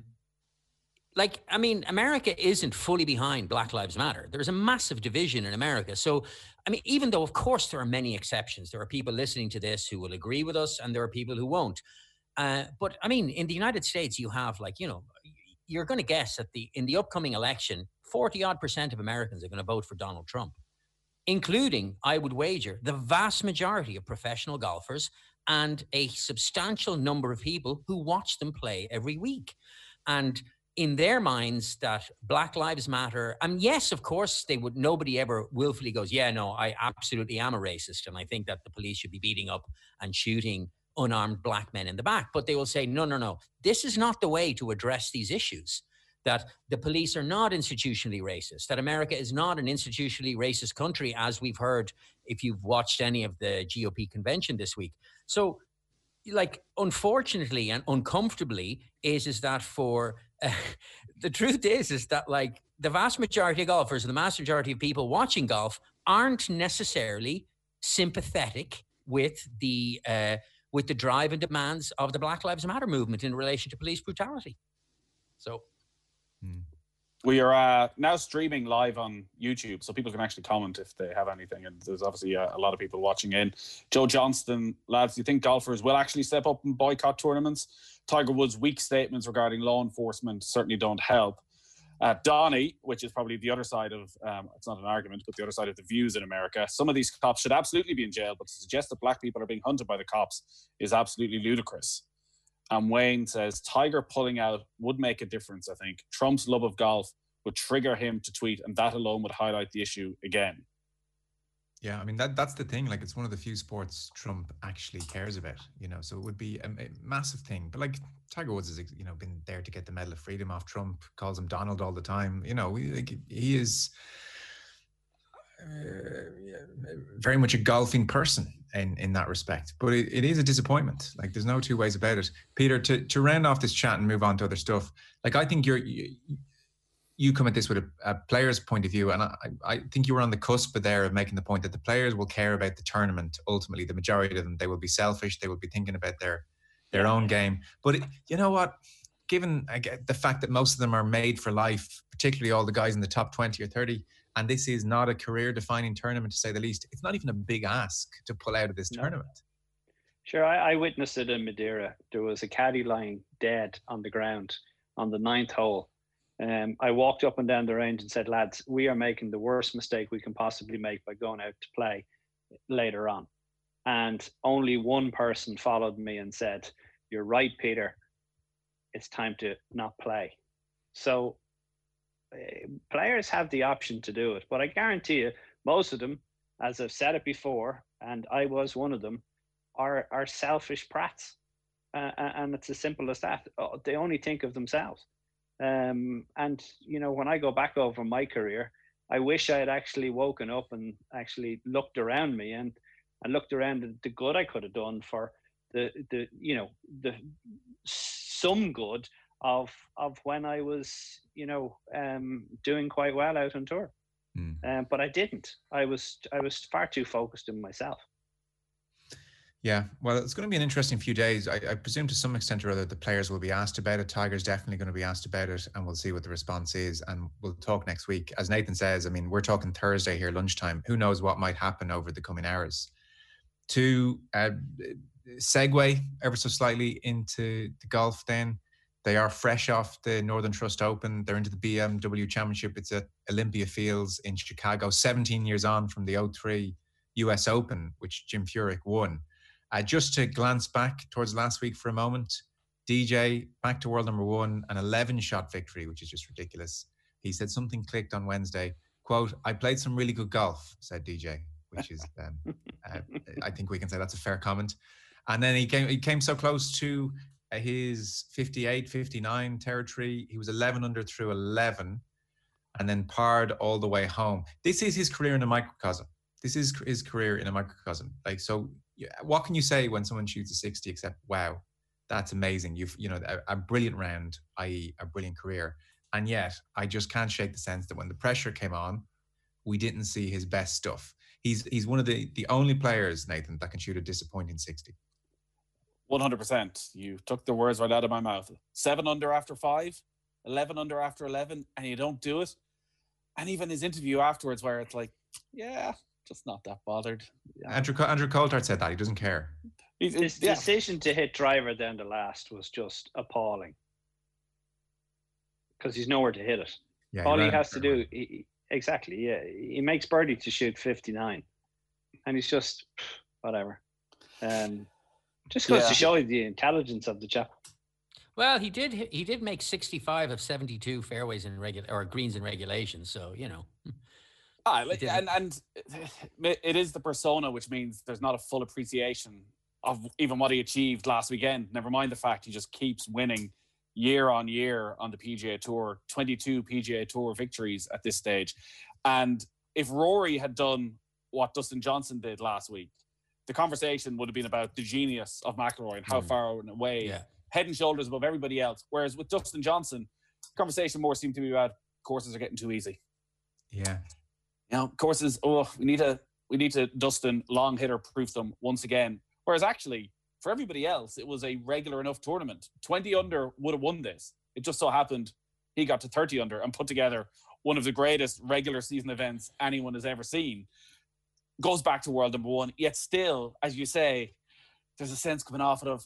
like, I mean, America isn't fully behind Black Lives Matter. There's a massive division in America. So, I mean, even though, of course, there are many exceptions. There are people listening to this who will agree with us, and there are people who won't. Uh, but, I mean, in the United States, you have, like, you know, you're going to guess that the in the upcoming election, forty-odd percent of Americans are going to vote for Donald Trump, including, I would wager, the vast majority of professional golfers and a substantial number of people who watch them play every week. And in their minds, that Black Lives Matter, and yes, of course, they would. Nobody ever willfully goes, yeah, no, I absolutely am a racist, and I think that the police should be beating up and shooting unarmed black men in the back. But they will say, no, no, no, this is not the way to address these issues. That the police are not institutionally racist, that America is not an institutionally racist country, as we've heard if you've watched any of the G O P convention this week. So, like, unfortunately and uncomfortably is, is that for, uh, the truth is, is that, like, the vast majority of golfers and the vast majority of people watching golf aren't necessarily sympathetic with the, uh, with the drive and demands of the Black Lives Matter movement in relation to police brutality. So... Hmm. We are uh, now streaming live on YouTube, so people can actually comment if they have anything. And there's obviously uh, a lot of people watching in. Joe Johnston, lads, do you think golfers will actually step up and boycott tournaments? Tiger Woods' weak statements regarding law enforcement certainly don't help. Uh, Donnie, which is probably the other side of, um, it's not an argument, but the other side of the views in America. Some of these cops should absolutely be in jail, but to suggest that black people are being hunted by the cops is absolutely ludicrous. And Wayne says, Tiger pulling out would make a difference, I think. Trump's love of golf would trigger him to tweet, and that alone would highlight the issue again. Yeah, I mean, that that's the thing. Like, it's one of the few sports Trump actually cares about, you know, so it would be a, a massive thing. But, like, Tiger Woods has, you know, been there to get the Medal of Freedom off Trump, calls him Donald all the time. You know, we, like, he is uh, very much a golfing person in, in that respect. But it, it is a disappointment. Like, there's no two ways about it. Peter, to, to round off this chat and move on to other stuff, like, I think you're... You, you come at this with a, a player's point of view, and I, I think you were on the cusp there of making the point that the players will care about the tournament. Ultimately, the majority of them, they will be selfish. They will be thinking about their their own game. But it, you know what? Given I get the fact that most of them are made for life, particularly all the guys in the top twenty or thirty, and this is not a career-defining tournament, to say the least, it's not even a big ask to pull out of this no. tournament. Sure, I, I witnessed it in Madeira. There was a caddy lying dead on the ground on the ninth hole. Um, I walked up and down the range and said, lads, we are making the worst mistake we can possibly make by going out to play later on. And only one person followed me and said, you're right, Peter, it's time to not play. So uh, players have the option to do it, but I guarantee you, most of them, as I've said it before, and I was one of them, are, are selfish prats. Uh, and it's as simple as that. They only think of themselves. Um, and, you know, when I go back over my career, I wish I had actually woken up and actually looked around me and, and looked around at the good I could have done for the, the you know, the some good of of when I was, you know, um, doing quite well out on tour. Mm. Um, but I didn't. I was I was far too focused on myself. Yeah, well, it's going to be an interesting few days. I, I presume to some extent or other the players will be asked about it. Tiger's definitely going to be asked about it, and we'll see what the response is. And we'll talk next week. As Nathan says, I mean, we're talking Thursday here, lunchtime. Who knows what might happen over the coming hours? To uh, segue ever so slightly into the golf then, they are fresh off the Northern Trust Open. They're into the B M W Championship. It's at Olympia Fields in Chicago, seventeen years on from the oh three U S Open, which Jim Furyk won. Uh, just to glance back towards last week for a moment, D J back to world number one, an eleven shot victory, which is just ridiculous. He said something clicked on Wednesday. Quote, I played some really good golf, said D J, which is, um, uh, I think we can say that's a fair comment. And then he came, he came so close to uh, his fifty-eight, fifty-nine territory. He was eleven under through eleven and then parred all the way home. This is his career in a microcosm. This is his career in a microcosm. Like, so yeah, what can you say when someone shoots a sixty except, wow, that's amazing. You've, you know, a, a brilliant round, that is a brilliant career. And yet I just can't shake the sense that when the pressure came on, we didn't see his best stuff. He's he's one of the, the only players, Nathan, that can shoot a disappointing sixty. one hundred percent. You took the words right out of my mouth. Seven under after five, eleven under after eleven, and you don't do it. And even his interview afterwards where it's like, yeah, just not that bothered. Yeah. Andrew Andrew Coulthard said that. He doesn't care. His yeah. decision to hit driver down the last was just appalling. Because he's nowhere to hit it. Yeah, All he he has it to do, he, exactly, yeah. He makes birdie to shoot fifty-nine. And he's just, whatever. Um, just goes Yeah. to show you the intelligence of the chap. Well, he did. He did make sixty-five of seventy-two fairways in regular or greens in regulation. So you know. Ah, like, and and it is the persona, which means there's not a full appreciation of even what he achieved last weekend. Never mind the fact he just keeps winning year on year on the P G A Tour, twenty-two P G A Tour victories at this stage. And if Rory had done what Dustin Johnson did last week, the conversation would have been about the genius of McIlroy and how Mm. far and away, Yeah. head and shoulders above everybody else. Whereas with Dustin Johnson, the conversation more seemed to be about courses are getting too easy. Yeah. You know, courses, oh, we need to, we need to, Dustin, long hitter proof them once again. Whereas actually, for everybody else, it was a regular enough tournament. twenty under would have won this. It just so happened he got to thirty under and put together one of the greatest regular season events anyone has ever seen. Goes back to world number one, yet still, as you say, there's a sense coming off it of,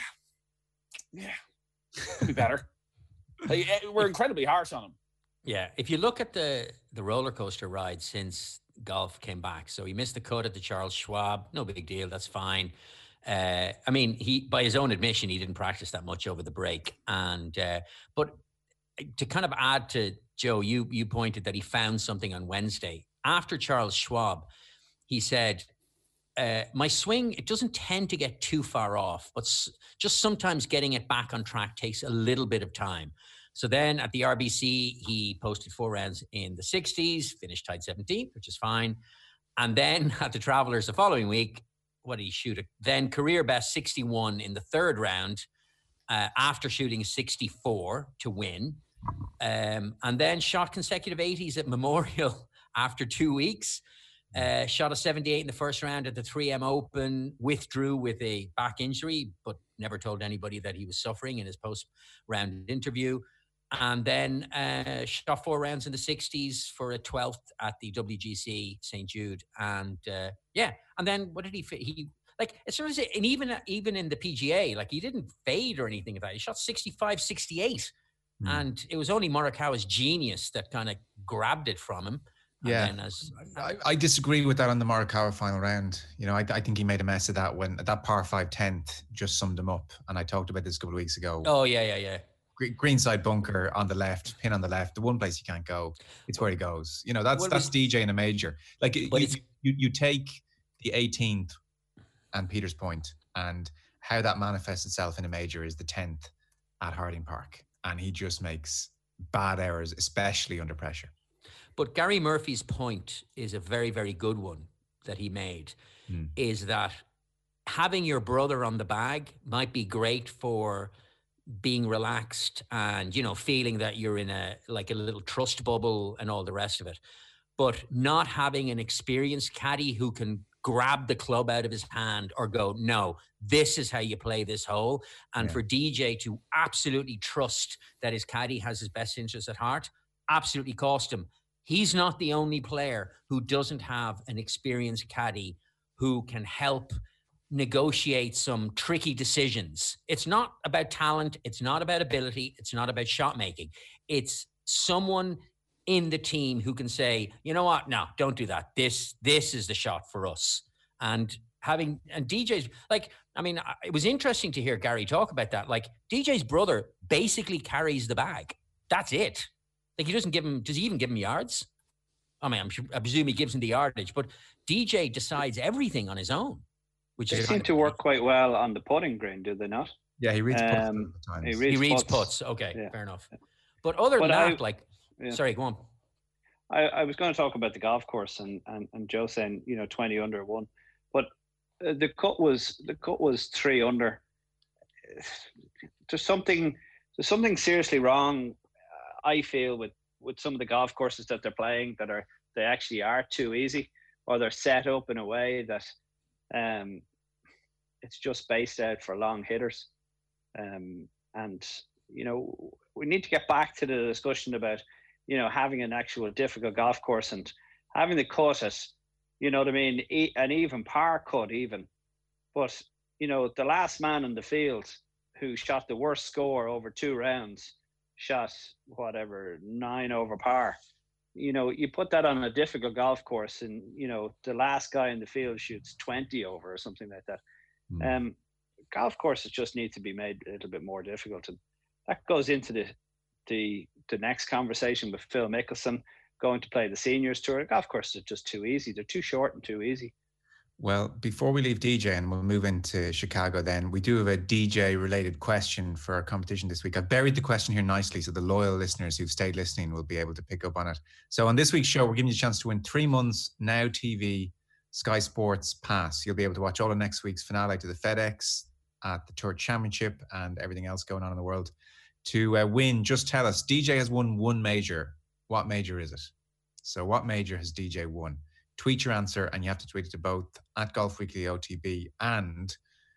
yeah, could be better. Like, we're incredibly harsh on him. Yeah, if you look at the the roller coaster ride since golf came back, so he missed the cut at the Charles Schwab, no big deal, that's fine. Uh, I mean, he by his own admission, he didn't practice that much over the break, and uh, but to kind of add to Joe, you you pointed that he found something on Wednesday after Charles Schwab. He said, uh, "My swing, it doesn't tend to get too far off, but s- just sometimes getting it back on track takes a little bit of time." So then at the R B C, he posted four rounds in the sixties, finished tied seventeenth, which is fine. And then at the Travelers the following week, what did he shoot? A then career best sixty-one in the third round uh, after shooting sixty-four to win. Um, and then shot consecutive eighties at Memorial after two weeks. Uh, shot a seventy-eight in the first round at the three M Open, withdrew with a back injury, but never told anybody that he was suffering in his post-round interview. And then uh, shot four rounds in the sixties for a twelfth at the W G C Saint Jude. And uh, yeah, and then what did he, he like, as soon as, it, and even, even in the P G A, like he didn't fade or anything like that. He shot sixty-five, sixty-eight. Mm. And it was only Morikawa's genius that kind of grabbed it from him. And yeah, as, I, I disagree with that on the Morikawa final round. You know, I, I think he made a mess of that when that par five tenth just summed him up. And I talked about this a couple of weeks ago. Oh, yeah, yeah, yeah. Greenside bunker on the left, pin on the left. The one place he can't go, it's where he goes. You know, that's well, that's we, D J in a major. Like you, you, you take the eighteenth and Peters Point, and how that manifests itself in a major is the tenth at Harding Park, and he just makes bad errors, especially under pressure. But Gary Murphy's point is a very, very good one that he made, mm. is that having your brother on the bag might be great for being relaxed and, you know, feeling that you're in a, like a little trust bubble and all the rest of it. But not having an experienced caddy who can grab the club out of his hand or go, no, this is how you play this hole. And Yeah. for D J to absolutely trust that his caddy has his best interests at heart, absolutely cost him. He's not the only player who doesn't have an experienced caddy who can help negotiate some tricky decisions. It's not about talent. It's not about ability. It's not about shot making. It's someone in the team who can say, you know what? No, don't do that. This, this is the shot for us. And having, and D J's like, I mean, it was interesting to hear Gary talk about that. Like D J's brother basically carries the bag. That's it. Like he doesn't give him, does he even give him yards? I mean, I'm sure, I presume he gives him the yardage, but D J decides everything on his own. Which they is seem to work quite well on the putting green, do they not? Yeah, he reads putts. Um, Um, he reads, he reads putts. putts. Okay, Yeah. fair enough. But other than But I- that, like, yeah. sorry, go on. I, I was going to talk about the golf course and, and, and Joe saying, you know, twenty under one, but uh, the cut was the cut was three under. There's something there's something seriously wrong, uh, I feel, with, with some of the golf courses that they're playing that are they actually are too easy, or they're set up in a way that um, it's just based out for long hitters. Um, and you know, we need to get back to the discussion about, you know, having an actual difficult golf course and having the cut at, you know what I mean, e- an even par cut even. But, you know, the last man in the field who shot the worst score over two rounds shot whatever, nine over par. You know, you put that on a difficult golf course and, you know, the last guy in the field shoots twenty over or something like that. Mm. Um, golf courses just need to be made a little bit more difficult. And that goes into the the the next conversation with Phil Mickelson going to play the seniors tour. Golf courses are just too easy. They're too short and too easy. Well, before we leave D J and we'll move into Chicago then, we do have a D J related question for our competition this week. I've buried the question here nicely so the loyal listeners who've stayed listening will be able to pick up on it. So on this week's show, we're giving you a chance to win three months Now T V Sky Sports Pass. You'll be able to watch all of next week's finale to the FedEx, at the Tour Championship and everything else going on in the world. To uh, win, just tell us, D J has won one major. What major is it? So what major has D J won? Tweet your answer, and you have to tweet it to both at Golf Weekly O T B and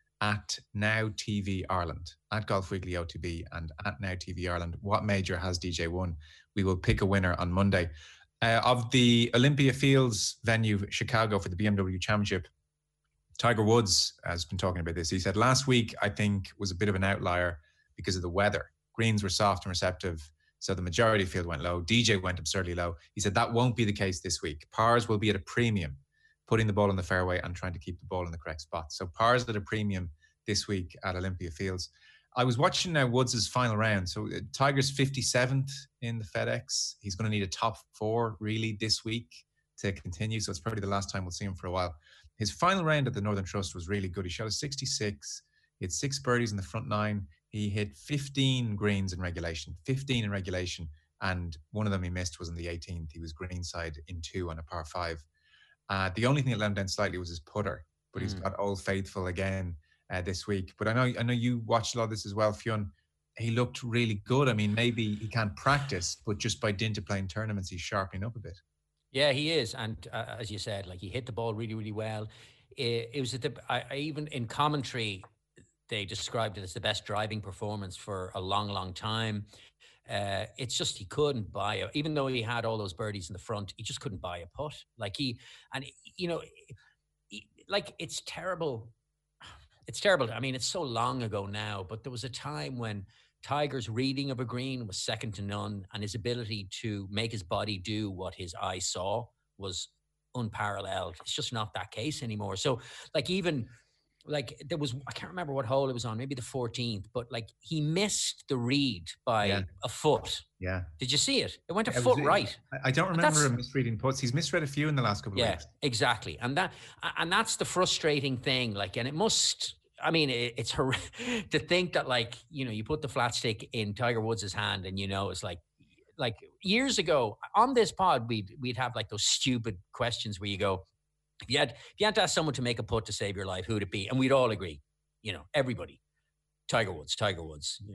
at Now T V Ireland. At Golf Weekly O T B and at Now T V Ireland. What major has D J won? We will pick a winner on Monday. Uh, of the Olympia Fields venue, Chicago, for the B M W Championship, Tiger Woods has been talking about this. He said last week, I think, was a bit of an outlier because of the weather. Greens were soft and receptive, so the majority of the field went low. D J went absurdly low. He said that won't be the case this week. Pars will be at a premium, putting the ball in the fairway and trying to keep the ball in the correct spot. So pars at a premium this week at Olympia Fields. I was watching now Woods' final round. So uh, Tiger's fifty-seventh in the FedEx. He's going to need a top four really this week to continue. So it's probably the last time we'll see him for a while. His final round at the Northern Trust was really good. He shot a sixty-six. He had six birdies in the front nine. He hit fifteen greens in regulation, fifteen in regulation. And one of them he missed was in the eighteenth. He was greenside in two on a par five. Uh, the only thing that let him down slightly was his putter, but he's Mm. got Old Faithful again uh, this week. But I know I know you watched a lot of this as well, Fionn. He looked really good. I mean, maybe he can't practice, but just by dint of playing tournaments, he's sharpening up a bit. Yeah, he is. And uh, as you said, like he hit the ball really, really well. It, it was at the, I, I even in commentary, they described it as the best driving performance for a long, long time. Uh, it's just he couldn't buy it, even though he had all those birdies in the front. He just couldn't buy a putt. Like he, and you know, he, like it's terrible. It's terrible. I mean, it's so long ago now, but there was a time when Tiger's reading of a green was second to none, and his ability to make his body do what his eye saw was unparalleled. It's just not that case anymore. So, like even. Like there was, I can't remember what hole it was on, maybe the fourteenth, but like he missed the read by Yeah. a foot. Yeah. Did you see it? It went a It was- foot right. I- I don't But remember that's- him misreading putts. He's misread a few in the last couple of Yeah, weeks. exactly. And that, and that's the frustrating thing. Like, and it must, I mean, it, it's hor- to think that like, you know, you put the flat stick in Tiger Woods' hand and, you know, it's like, like years ago on this pod, we'd, we'd have like those stupid questions where you go, if you had, if you had to ask someone to make a putt to save your life, who would it be? And we'd all agree, you know, everybody, Tiger Woods, Tiger Woods. Yeah.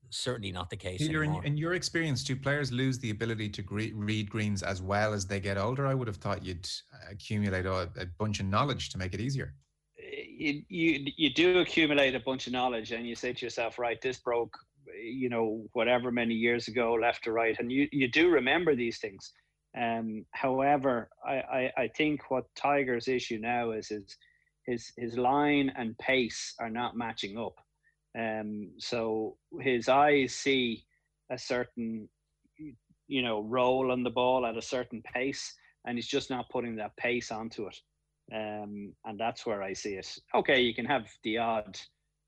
certainly not the case Peter, in, anymore. in your experience, do players lose the ability to gre- read greens as well as they get older? I would have thought you'd accumulate a, a bunch of knowledge to make it easier. You, you you do accumulate a bunch of knowledge, and you say to yourself, right, this broke, you know, whatever many years ago, left to right, and you, you do remember these things. Um, however, I, I, I think what Tiger's issue now is his, his his line and pace are not matching up. Um, so his eyes see a certain, you know, roll on the ball at a certain pace, and he's just not putting that pace onto it. Um, and that's where I see it. Okay, you can have the odd,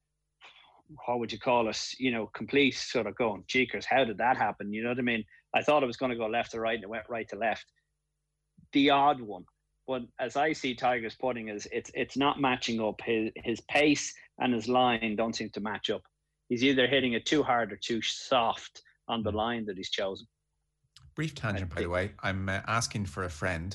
what would you call it, you know, complete sort of going, cheekers, how did that happen? You know what I mean? I thought it was going to go left to right and it went right to left. The odd one. But as I see Tiger's putting is it's it's not matching up. His his pace and his line don't seem to match up. He's either hitting it too hard or too soft on the line that he's chosen. Brief tangent, by the way. I'm uh, asking for a friend.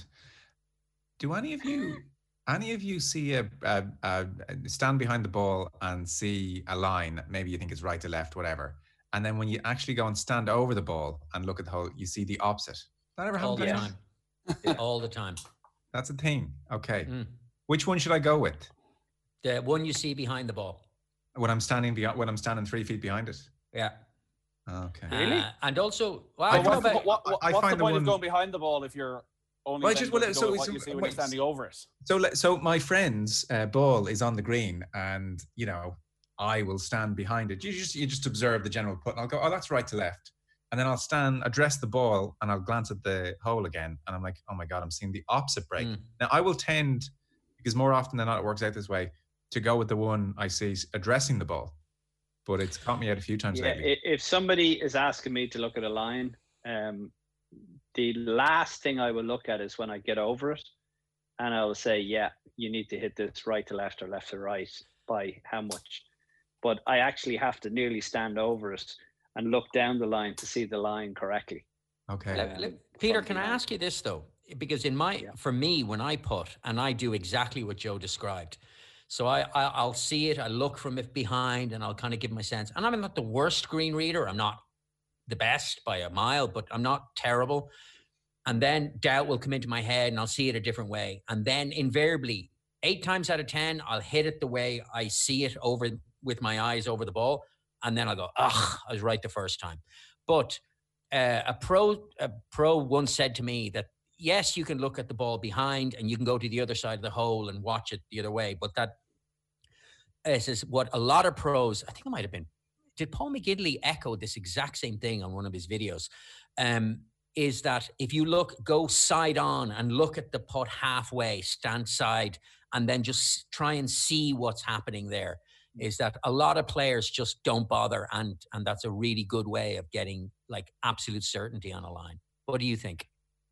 Do any of you any of you see a, a, a stand behind the ball and see a line? Maybe you think it's right to left, whatever. And then when you actually go and stand over the ball and look at the hole, you see the opposite. That ever all happen? the time. All the time. That's a thing. Okay. Mm. Which one should I go with? The one you see behind the ball. When I'm standing beyond, when I'm standing three feet behind it. Yeah. Okay. Really? Uh, and also, well, so I what, about, what, what, I what's find the the point one, of going behind the ball if you're only well, then just, going well, to so, go with so, what you see when wait, you're standing over it? So, so my friend's uh, ball is on the green, and you know, I will stand behind it. You just, you just observe the general put, and I'll go, oh, that's right to left. And then I'll stand, address the ball, and I'll glance at the hole again. And I'm like, oh my God, I'm seeing the opposite break. Mm. Now, I will tend, because more often than not, it works out this way, to go with the one I see addressing the ball. But it's caught me out a few times yeah, lately. If somebody is asking me to look at a line, um, the last thing I will look at is when I get over it. And I will say, yeah, you need to hit this right to left or left to right by how much. But I actually have to nearly stand over it and look down the line to see the line correctly. Okay. Let, let, Peter, can I ask you this though? Because in my, yeah. for me, when I put, and I do exactly what Joe described. So I, I, I'll see it, I look from it behind, and I'll kind of give my sense. And I'm not the worst screen reader. I'm not the best by a mile, but I'm not terrible. And then doubt will come into my head and I'll see it a different way. And then invariably, eight times out of ten, I'll hit it the way I see it over with my eyes over the ball. And then I'll go, ugh, I was right the first time. But uh, a pro a pro once said to me that, yes, you can look at the ball behind and you can go to the other side of the hole and watch it the other way. But that this is what a lot of pros, I think it might have been, did Paul McGinley echo this exact same thing on one of his videos? Um, is that if you look, go side on and look at the putt halfway, stand side, and then just try and see what's happening there, is that a lot of players just don't bother. And, and that's a really good way of getting like absolute certainty on a line. What do you think?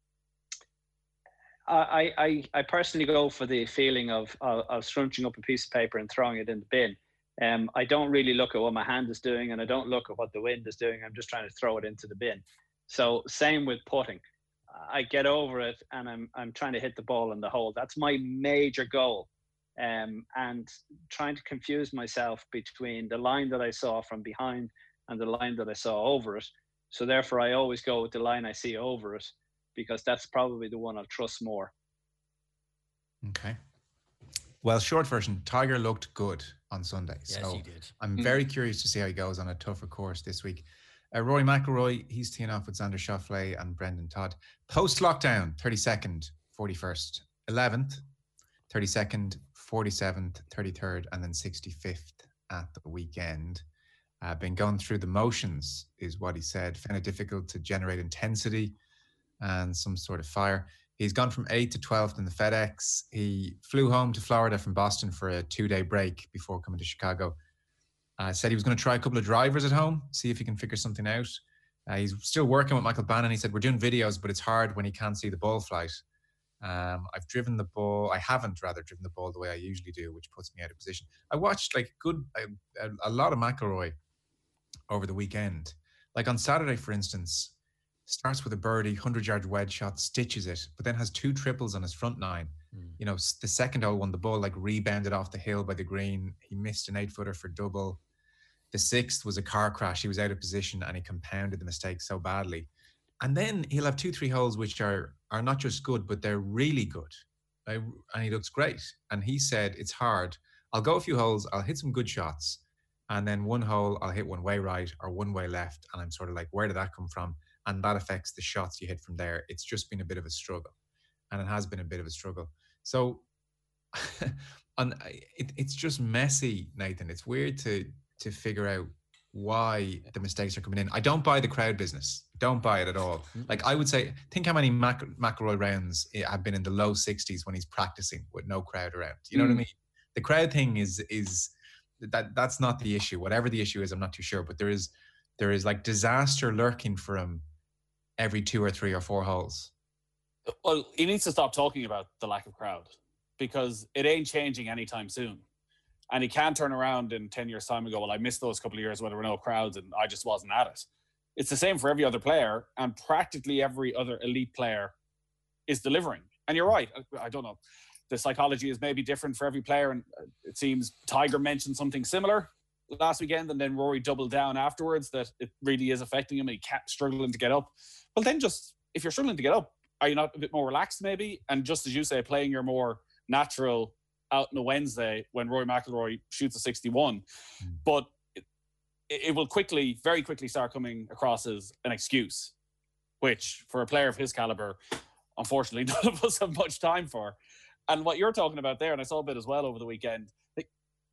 I, I, I personally go for the feeling of, of, of scrunching up a piece of paper and throwing it in the bin. Um, I don't really look at what my hand is doing, and I don't look at what the wind is doing. I'm just trying to throw it into the bin. So same with putting. I get over it and I'm I'm trying to hit the ball in the hole. That's my major goal. Um, and trying to confuse myself between the line that I saw from behind and the line that I saw over it. So therefore I always go with the line I see over it, because that's probably the one I'll trust more. Okay. Well, short version, Tiger looked good on Sunday. Yes, so he did. I'm very curious to see how he goes on a tougher course this week. Uh, Rory McIlroy, he's teeing off with Xander Schauffele and Brendan Todd. Post-lockdown, thirty-second, forty-first, eleventh, thirty-second, forty-seventh, thirty-third, and then sixty-fifth at the weekend. Uh, been going through the motions, is what he said. Found it difficult to generate intensity and some sort of fire. He's gone from eighth to twelfth in the FedEx. He flew home to Florida from Boston for a two-day break before coming to Chicago. Uh, said he was going to try a couple of drivers at home, see if he can figure something out. Uh, he's still working with Michael Bannon. He said, we're doing videos, but it's hard when he can't see the ball flight. Um, I've driven the ball. I haven't rather driven the ball the way I usually do, which puts me out of position. I watched like good, a, a lot of McIlroy over the weekend. Like on Saturday, for instance, starts with a birdie, hundred-yard wedge shot, stitches it, but then has two triples on his front nine. Mm. You know, the second hole when the ball like rebounded off the hill by the green, he missed an eight-footer for double. The sixth was a car crash. He was out of position and he compounded the mistake so badly. And then he'll have two, three holes which are are not just good, but they're really good. Like, and he looks great. And he said, it's hard. I'll go a few holes. I'll hit some good shots. And then one hole, I'll hit one way right or one way left. And I'm sort of like, where did that come from? And that affects the shots you hit from there. It's just been a bit of a struggle. And it has been a bit of a struggle. So and it, it's just messy, Nathan. It's weird to to figure out why the mistakes are coming in. I don't buy the crowd business. Don't buy it at all. Like I would say, think how many Mac, McIlroy rounds have been in the low sixties when he's practicing with no crowd around. You know mm. what I mean? The crowd thing is is that that's not the issue. Whatever the issue is, I'm not too sure. But there is there is like disaster lurking for him every two or three or four holes. Well, he needs to stop talking about the lack of crowd because it ain't changing anytime soon. And he can't turn around in ten years' time and go, well, I missed those couple of years where there were no crowds and I just wasn't at it. It's the same for every other player, and practically every other elite player is delivering. And you're right. I, I don't know. The psychology is maybe different for every player. And it seems Tiger mentioned something similar last weekend, and then Rory doubled down afterwards that it really is affecting him and he can't struggling to get up. Well, then just, if you're struggling to get up, are you not a bit more relaxed maybe? And just as you say, playing your more natural out on a Wednesday when Rory McIlroy shoots a sixty-one. Mm. But it, it will quickly, very quickly start coming across as an excuse, which for a player of his caliber, unfortunately, none of us have much time for. And what you're talking about there, and I saw a bit as well over the weekend, the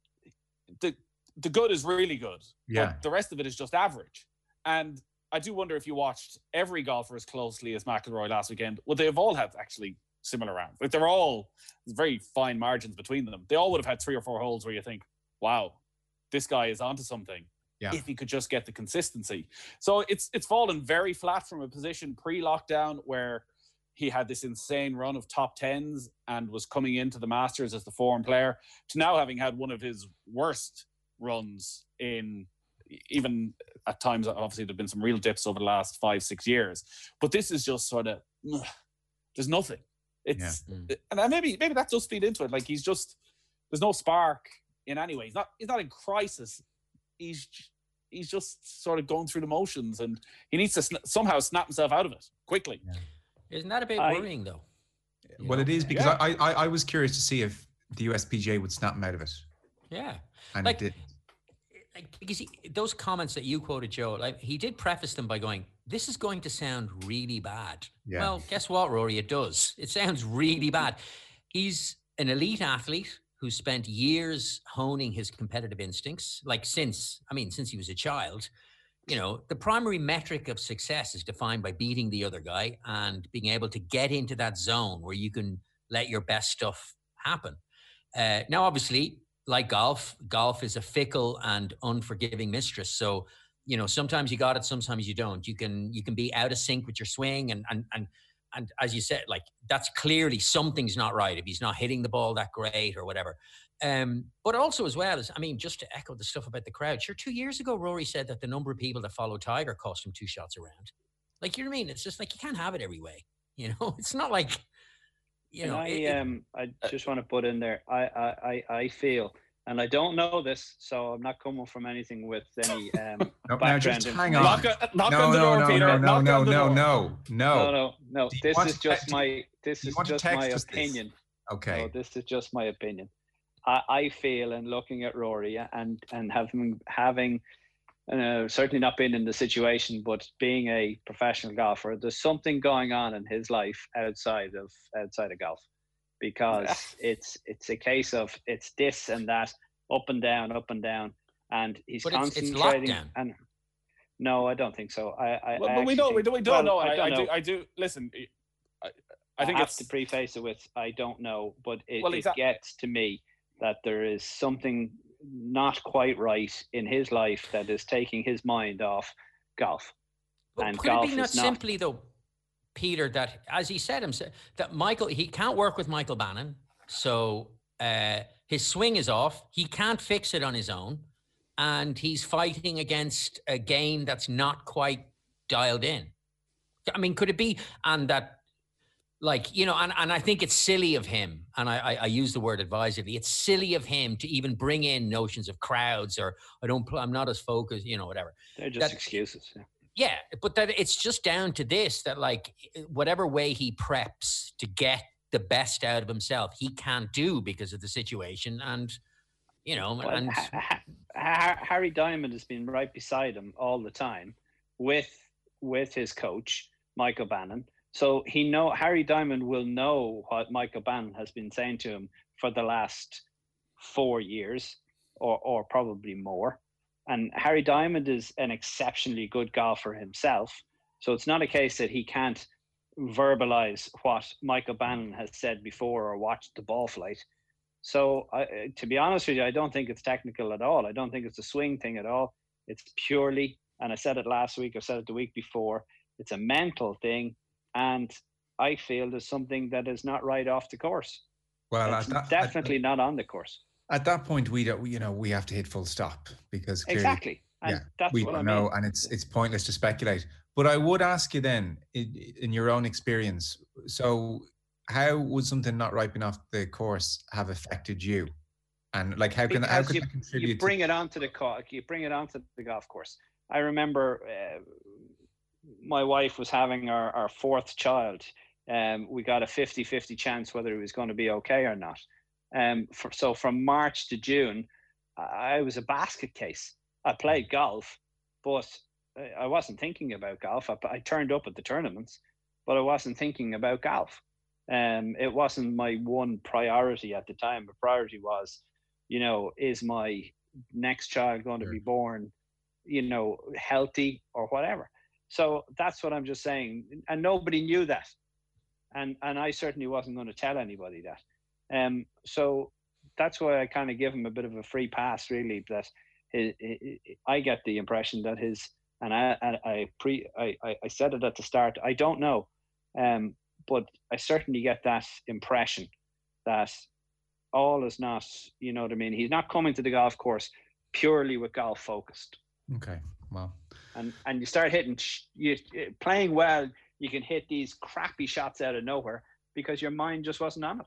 the, the good is really good. Yeah. But the rest of it is just average. And I do wonder if you watched every golfer as closely as McIlroy last weekend, would they have all had actually similar rounds? Like they're all very fine margins between them. They all would have had three or four holes where you think, wow, this guy is onto something. Yeah. If he could just get the consistency. So it's it's fallen very flat from a position pre-lockdown where he had this insane run of top tens and was coming into the Masters as the form player to now having had one of his worst runs in even at times. Obviously there've been some real dips over the last five, six years, but this is just sort of, ugh, there's nothing. It's yeah. And maybe maybe that does feed into it. Like he's just, there's no spark in any way. He's not he's not in crisis. He's he's just sort of going through the motions, and he needs to sn- somehow snap himself out of it quickly. Yeah. Isn't that a bit I, worrying though? You well, know? It is because yeah. I, I I was curious to see if the U S P G A would snap him out of it. Yeah, and like, it did. Like, because he, those comments that you quoted, Joe, like he did preface them by going, "This is going to sound really bad." Yeah. Well, guess what, Rory? It does. It sounds really bad. He's an elite athlete who spent years honing his competitive instincts, like since, I mean, since he was a child. You know, the primary metric of success is defined by beating the other guy and being able to get into that zone where you can let your best stuff happen. Uh, now, obviously, like golf, golf is a fickle and unforgiving mistress. So, you know, sometimes you got it, sometimes you don't. You can you can be out of sync with your swing, and and and and as you said, like that's clearly something's not right if he's not hitting the ball that great or whatever. Um, but also as well as, I mean, just to echo the stuff about the crowd, sure, two years ago, Rory said that the number of people that follow Tiger cost him two shots around. Like, you know what I mean? It's just like, you can't have it every way. You know, it's not like, you know. I, it, um, I just want to put in there, I, I, I, I feel, and I don't know this, so I'm not coming from anything with any um, no, background. Now just hang on. Knock, knock no, on the no, door, no, Peter. no, no, knock no, on the no, door. no, no, no, no, no. This is just text, my. This is just my opinion. This? Okay. No, this is just my opinion. I, I feel, and looking at Rory, and and having having, uh, certainly not been in the situation, but being a professional golfer, there's something going on in his life outside of outside of golf, because it's it's a case of it's this and that, up and down, up and down, and he's but concentrating. It's, it's and no, I don't think so. I, I, well, I but we don't, think, we don't, we don't well, know. I, I, don't I know. do, I do. Listen, I, I think I have it's to preface it with I don't know, but it, well, it exactly. gets to me that there is something not quite right in his life that is taking his mind off golf. But and could golf it be not is not simply though, Peter, that as he said himself, that Michael, he can't work with Michael Bannon, so uh, his swing is off. He can't fix it on his own, and he's fighting against a game that's not quite dialed in. I mean, could it be, and that Like, you know, and, and I think it's silly of him, and I, I, I use the word advisedly, it's silly of him to even bring in notions of crowds or I don't, I'm not as focused, you know, whatever. They're just that, excuses. Yeah. yeah, but that it's just down to this, that like whatever way he preps to get the best out of himself, he can't do because of the situation. And, you know, well, and ha- ha- Harry Diamond has been right beside him all the time with, with his coach, Mike O'Bannon. So he know Harry Diamond will know what Mike O'Bannon has been saying to him for the last four years, or or probably more. And Harry Diamond is an exceptionally good golfer himself. So it's not a case that he can't verbalize what Mike O'Bannon has said before or watched the ball flight. So I, to be honest with you, I don't think it's technical at all. I don't think it's a swing thing at all. It's purely, and I said it last week, I said it the week before, it's a mental thing. And I feel there's something that is not right off the course. Well, it's that, definitely at, not on the course. At that point, we don't, you know, we have to hit full stop because clearly, exactly. And yeah, that's we what don't I mean. know, and it's it's pointless to speculate. But I would ask you then, in, in your own experience, so how would something not ripening off the course have affected you? And like, how can because how can you, that contribute? You bring to- it onto the co- you bring it onto the golf course. I remember. Uh, my wife was having our, our fourth child. Um, we got a fifty-fifty chance whether it was going to be okay or not. Um, for, so from March to June, I was a basket case. I played golf, but I wasn't thinking about golf. I, I turned up at the tournaments, but I wasn't thinking about golf. Um, it wasn't my one priority at the time. The priority was, you know, is my next child going to be born, you know, healthy or whatever? So that's what I'm just saying. And nobody knew that. And and I certainly wasn't going to tell anybody that. Um, so that's why I kind of give him a bit of a free pass, really. That his, his, I get the impression that his, and I I I, pre, I I said it at the start, I don't know, um, but I certainly get that impression that all is not, you know what I mean? He's not coming to the golf course purely with golf focused. Okay, well. And and you start hitting, you playing well, you can hit these crappy shots out of nowhere because your mind just wasn't on it.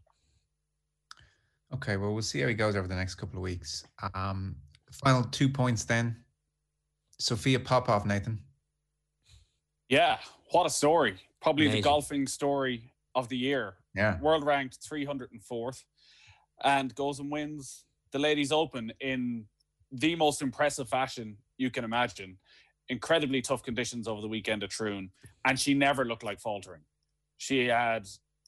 Okay, well, we'll see how he goes over the next couple of weeks. Um, final two points then. Sophia Popov, Nathan. Yeah, what a story. Probably Amazing. The golfing story of the year. Yeah. World ranked three hundred fourth and goes and wins the Ladies Open in the most impressive fashion you can imagine. Incredibly tough conditions over the weekend at Troon, and she never looked like faltering. She had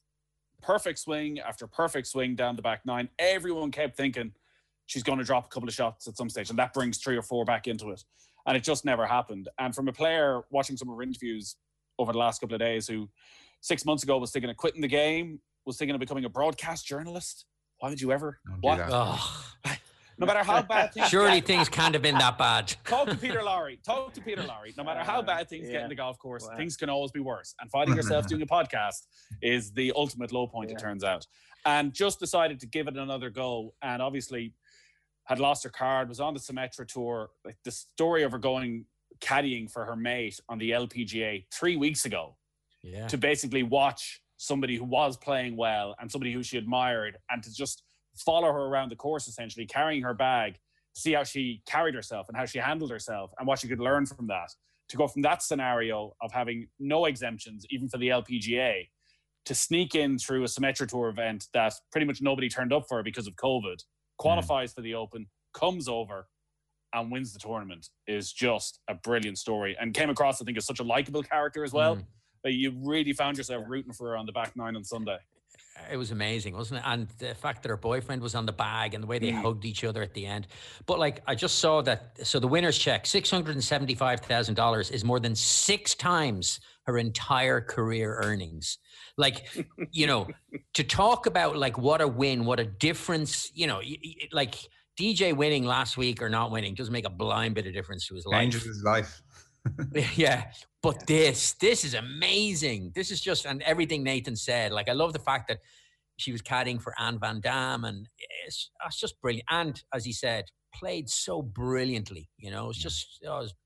perfect swing after perfect swing down the back nine. Everyone kept thinking she's going to drop a couple of shots at some stage, and that brings three or four back into it. And it just never happened. And from a player watching some of her interviews over the last couple of days who six months ago was thinking of quitting the game, was thinking of becoming a broadcast journalist. Why would you ever? Don't do What? that. oh, No matter how bad things surely get, things can't have been that bad. talk to Peter Lowry. Talk to Peter Lowry. No matter how bad things yeah. get in the golf course, Wow. things can always be worse. And finding yourself doing a podcast is the ultimate low point, Yeah. it turns out. And just decided to give it another go. And obviously had lost her card, was on the Symetra tour. Like the story of her going caddying for her mate on the L P G A three weeks ago Yeah. to basically watch somebody who was playing well and somebody who she admired and to just follow her around the course, essentially carrying her bag, see how she carried herself and how she handled herself and what she could learn from that. To go from that scenario of having no exemptions, even for the L P G A, to sneak in through a Symetra Tour event that pretty much nobody turned up for because of COVID, qualifies for the Open, comes over and wins the tournament is just a brilliant story. And came across, I think, as such a likable character as well. Mm. That you really found yourself rooting for her on the back nine on Sunday. It was amazing, wasn't it? And the fact that her boyfriend was on the bag and the way they mm. hugged each other at the end. But like, I just saw that. So the winner's check, six hundred seventy-five thousand dollars, is more than six times her entire career earnings. Like, you know, to talk about like what a win, what a difference, you know, like D J winning last week or not winning doesn't make a blind bit of difference to his life. Changes his life. Yeah. But this, this is amazing. This is just, and everything Nathan said, like, I love the fact that she was caddying for Anne Van Dam, and it's, it's just brilliant. And as he said, played so brilliantly, you know, it's just, oh, it was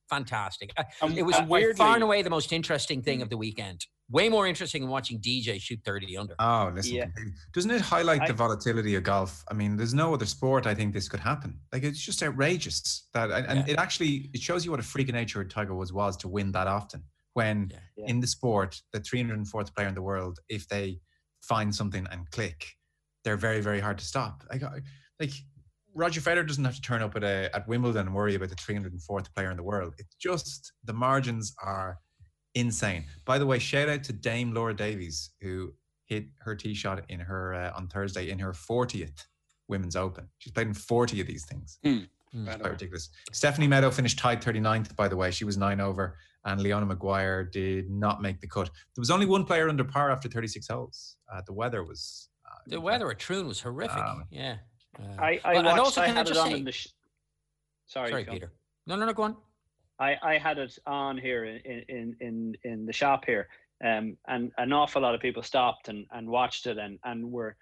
fantastic. Um, it was and by weirdly, far and away the most interesting thing of the weekend. Way more interesting than watching D J shoot thirty under. Oh, listen, Yeah. completely. Doesn't it highlight I- the volatility of golf? I mean, there's no other sport I think this could happen. Like, it's just outrageous that, and, and Yeah. it actually it shows you what a freak of nature Tiger Woods was to win that often. When Yeah. Yeah. in the sport, the three hundred fourth player in the world, if they find something and click, they're very, very hard to stop. Like, I- like Roger Federer doesn't have to turn up at a, at Wimbledon and worry about the three hundred fourth player in the world. It's just the margins are insane. By the way, shout out to Dame Laura Davies, who hit her tee shot in her uh, on Thursday in her fortieth Women's Open. She's played in forty of these things. Hmm. It's quite ridiculous. Stephanie Meadow finished tied thirty-ninth, by the way. She was nine over, and Leona Maguire did not make the cut. There was only one player under par after thirty-six holes. Uh, the weather was... Uh, The weather at Troon was horrific. Um, yeah. Uh, I, I but- and watched. also, I can I had it just on say- in the. Sh- Sorry, Sorry, Phil. Peter. No, no, no, go on. I, I had it on here in, in, in, in the shop here, um, and an awful lot of people stopped and, and watched it, and, and were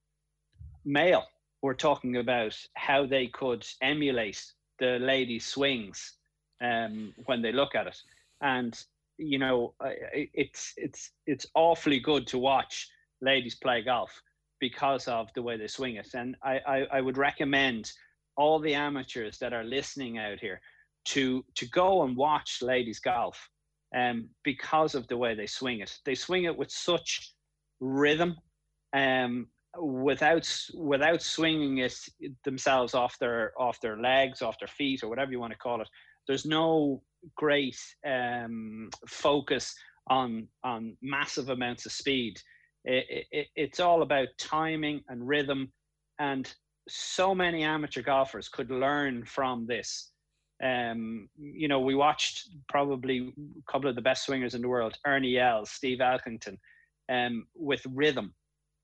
male were talking about how they could emulate the ladies' swings um, when they look at it, and you know I- it's it's it's awfully good to watch ladies play golf because of the way they swing it, and I, I, I would recommend all the amateurs that are listening out here to to go and watch ladies golf um, because of the way they swing it. They swing it with such rhythm, um, without without swinging it themselves off their off their legs, off their feet, or whatever you want to call it. There's no great um, focus on on massive amounts of speed. It, it, it's all about timing and rhythm, and so many amateur golfers could learn from this. Um, you know, we watched probably a couple of the best swingers in the world, Ernie Els, Steve Elkington, um, with rhythm.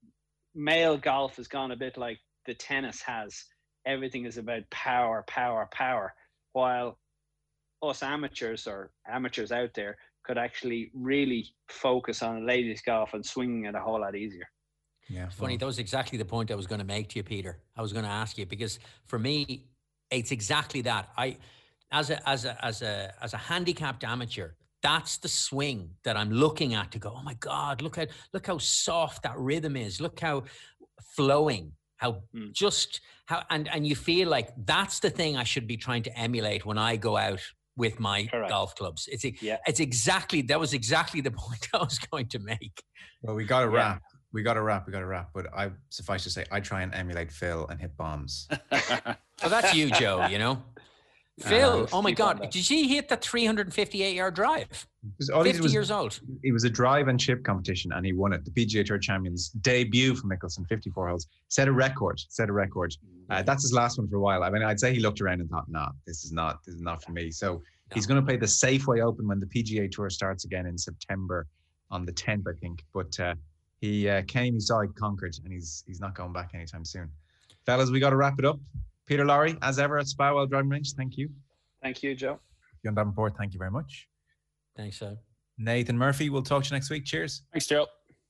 Male golf has gone a bit like the tennis has. Everything is about power, power, power, while us amateurs or amateurs out there could actually really focus on ladies golf and swinging it a whole lot easier. Yeah, Funny, that was exactly the point I was going to make to you, Peter. I was going to ask you, because for me, it's exactly that. I, as a as a as a as a handicapped amateur, that's the swing that I'm looking at to go, oh my God, look how look how soft that rhythm is. Look how flowing, how Mm. just how and and you feel like that's the thing I should be trying to emulate when I go out with my Correct. golf clubs. It's a, Yeah. it's exactly that was exactly the point I was going to make. Well, we got to Yeah. wrap. We got to wrap. We got to wrap. But I suffice to say, I try and emulate Phil and hit bombs. Oh, that's you, Joe, you know? Phil, Uh, oh my keep on God, that. did he hit that three hundred fifty-eight yard drive? Because all he did fifty was- years old. It was a drive and chip competition, and he won it. The P G A Tour Champions debut for Mickelson, fifty-four holes, set a record. Set a record. Uh, that's his last one for a while. I mean, I'd say he looked around and thought, "Nah, this is not. This is not for me." So he's going to play the Safeway Open when the P G A Tour starts again in September, on the tenth, I think. But uh, he uh, came, he saw, he conquered, and he's he's not going back anytime soon. Fellas, we got to wrap it up. Peter Lowry, as ever at Spywell Driving Range, thank you. Thank you, Joe. John Davenport, thank you very much. Thanks, so. Nathan Murphy, we'll talk to you next week. Cheers. Thanks, Joe.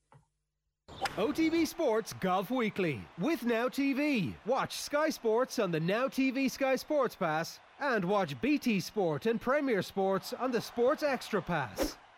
O T B Sports Golf Weekly with Now T V. Watch Sky Sports on the Now T V Sky Sports Pass and watch B T Sport and Premier Sports on the Sports Extra Pass.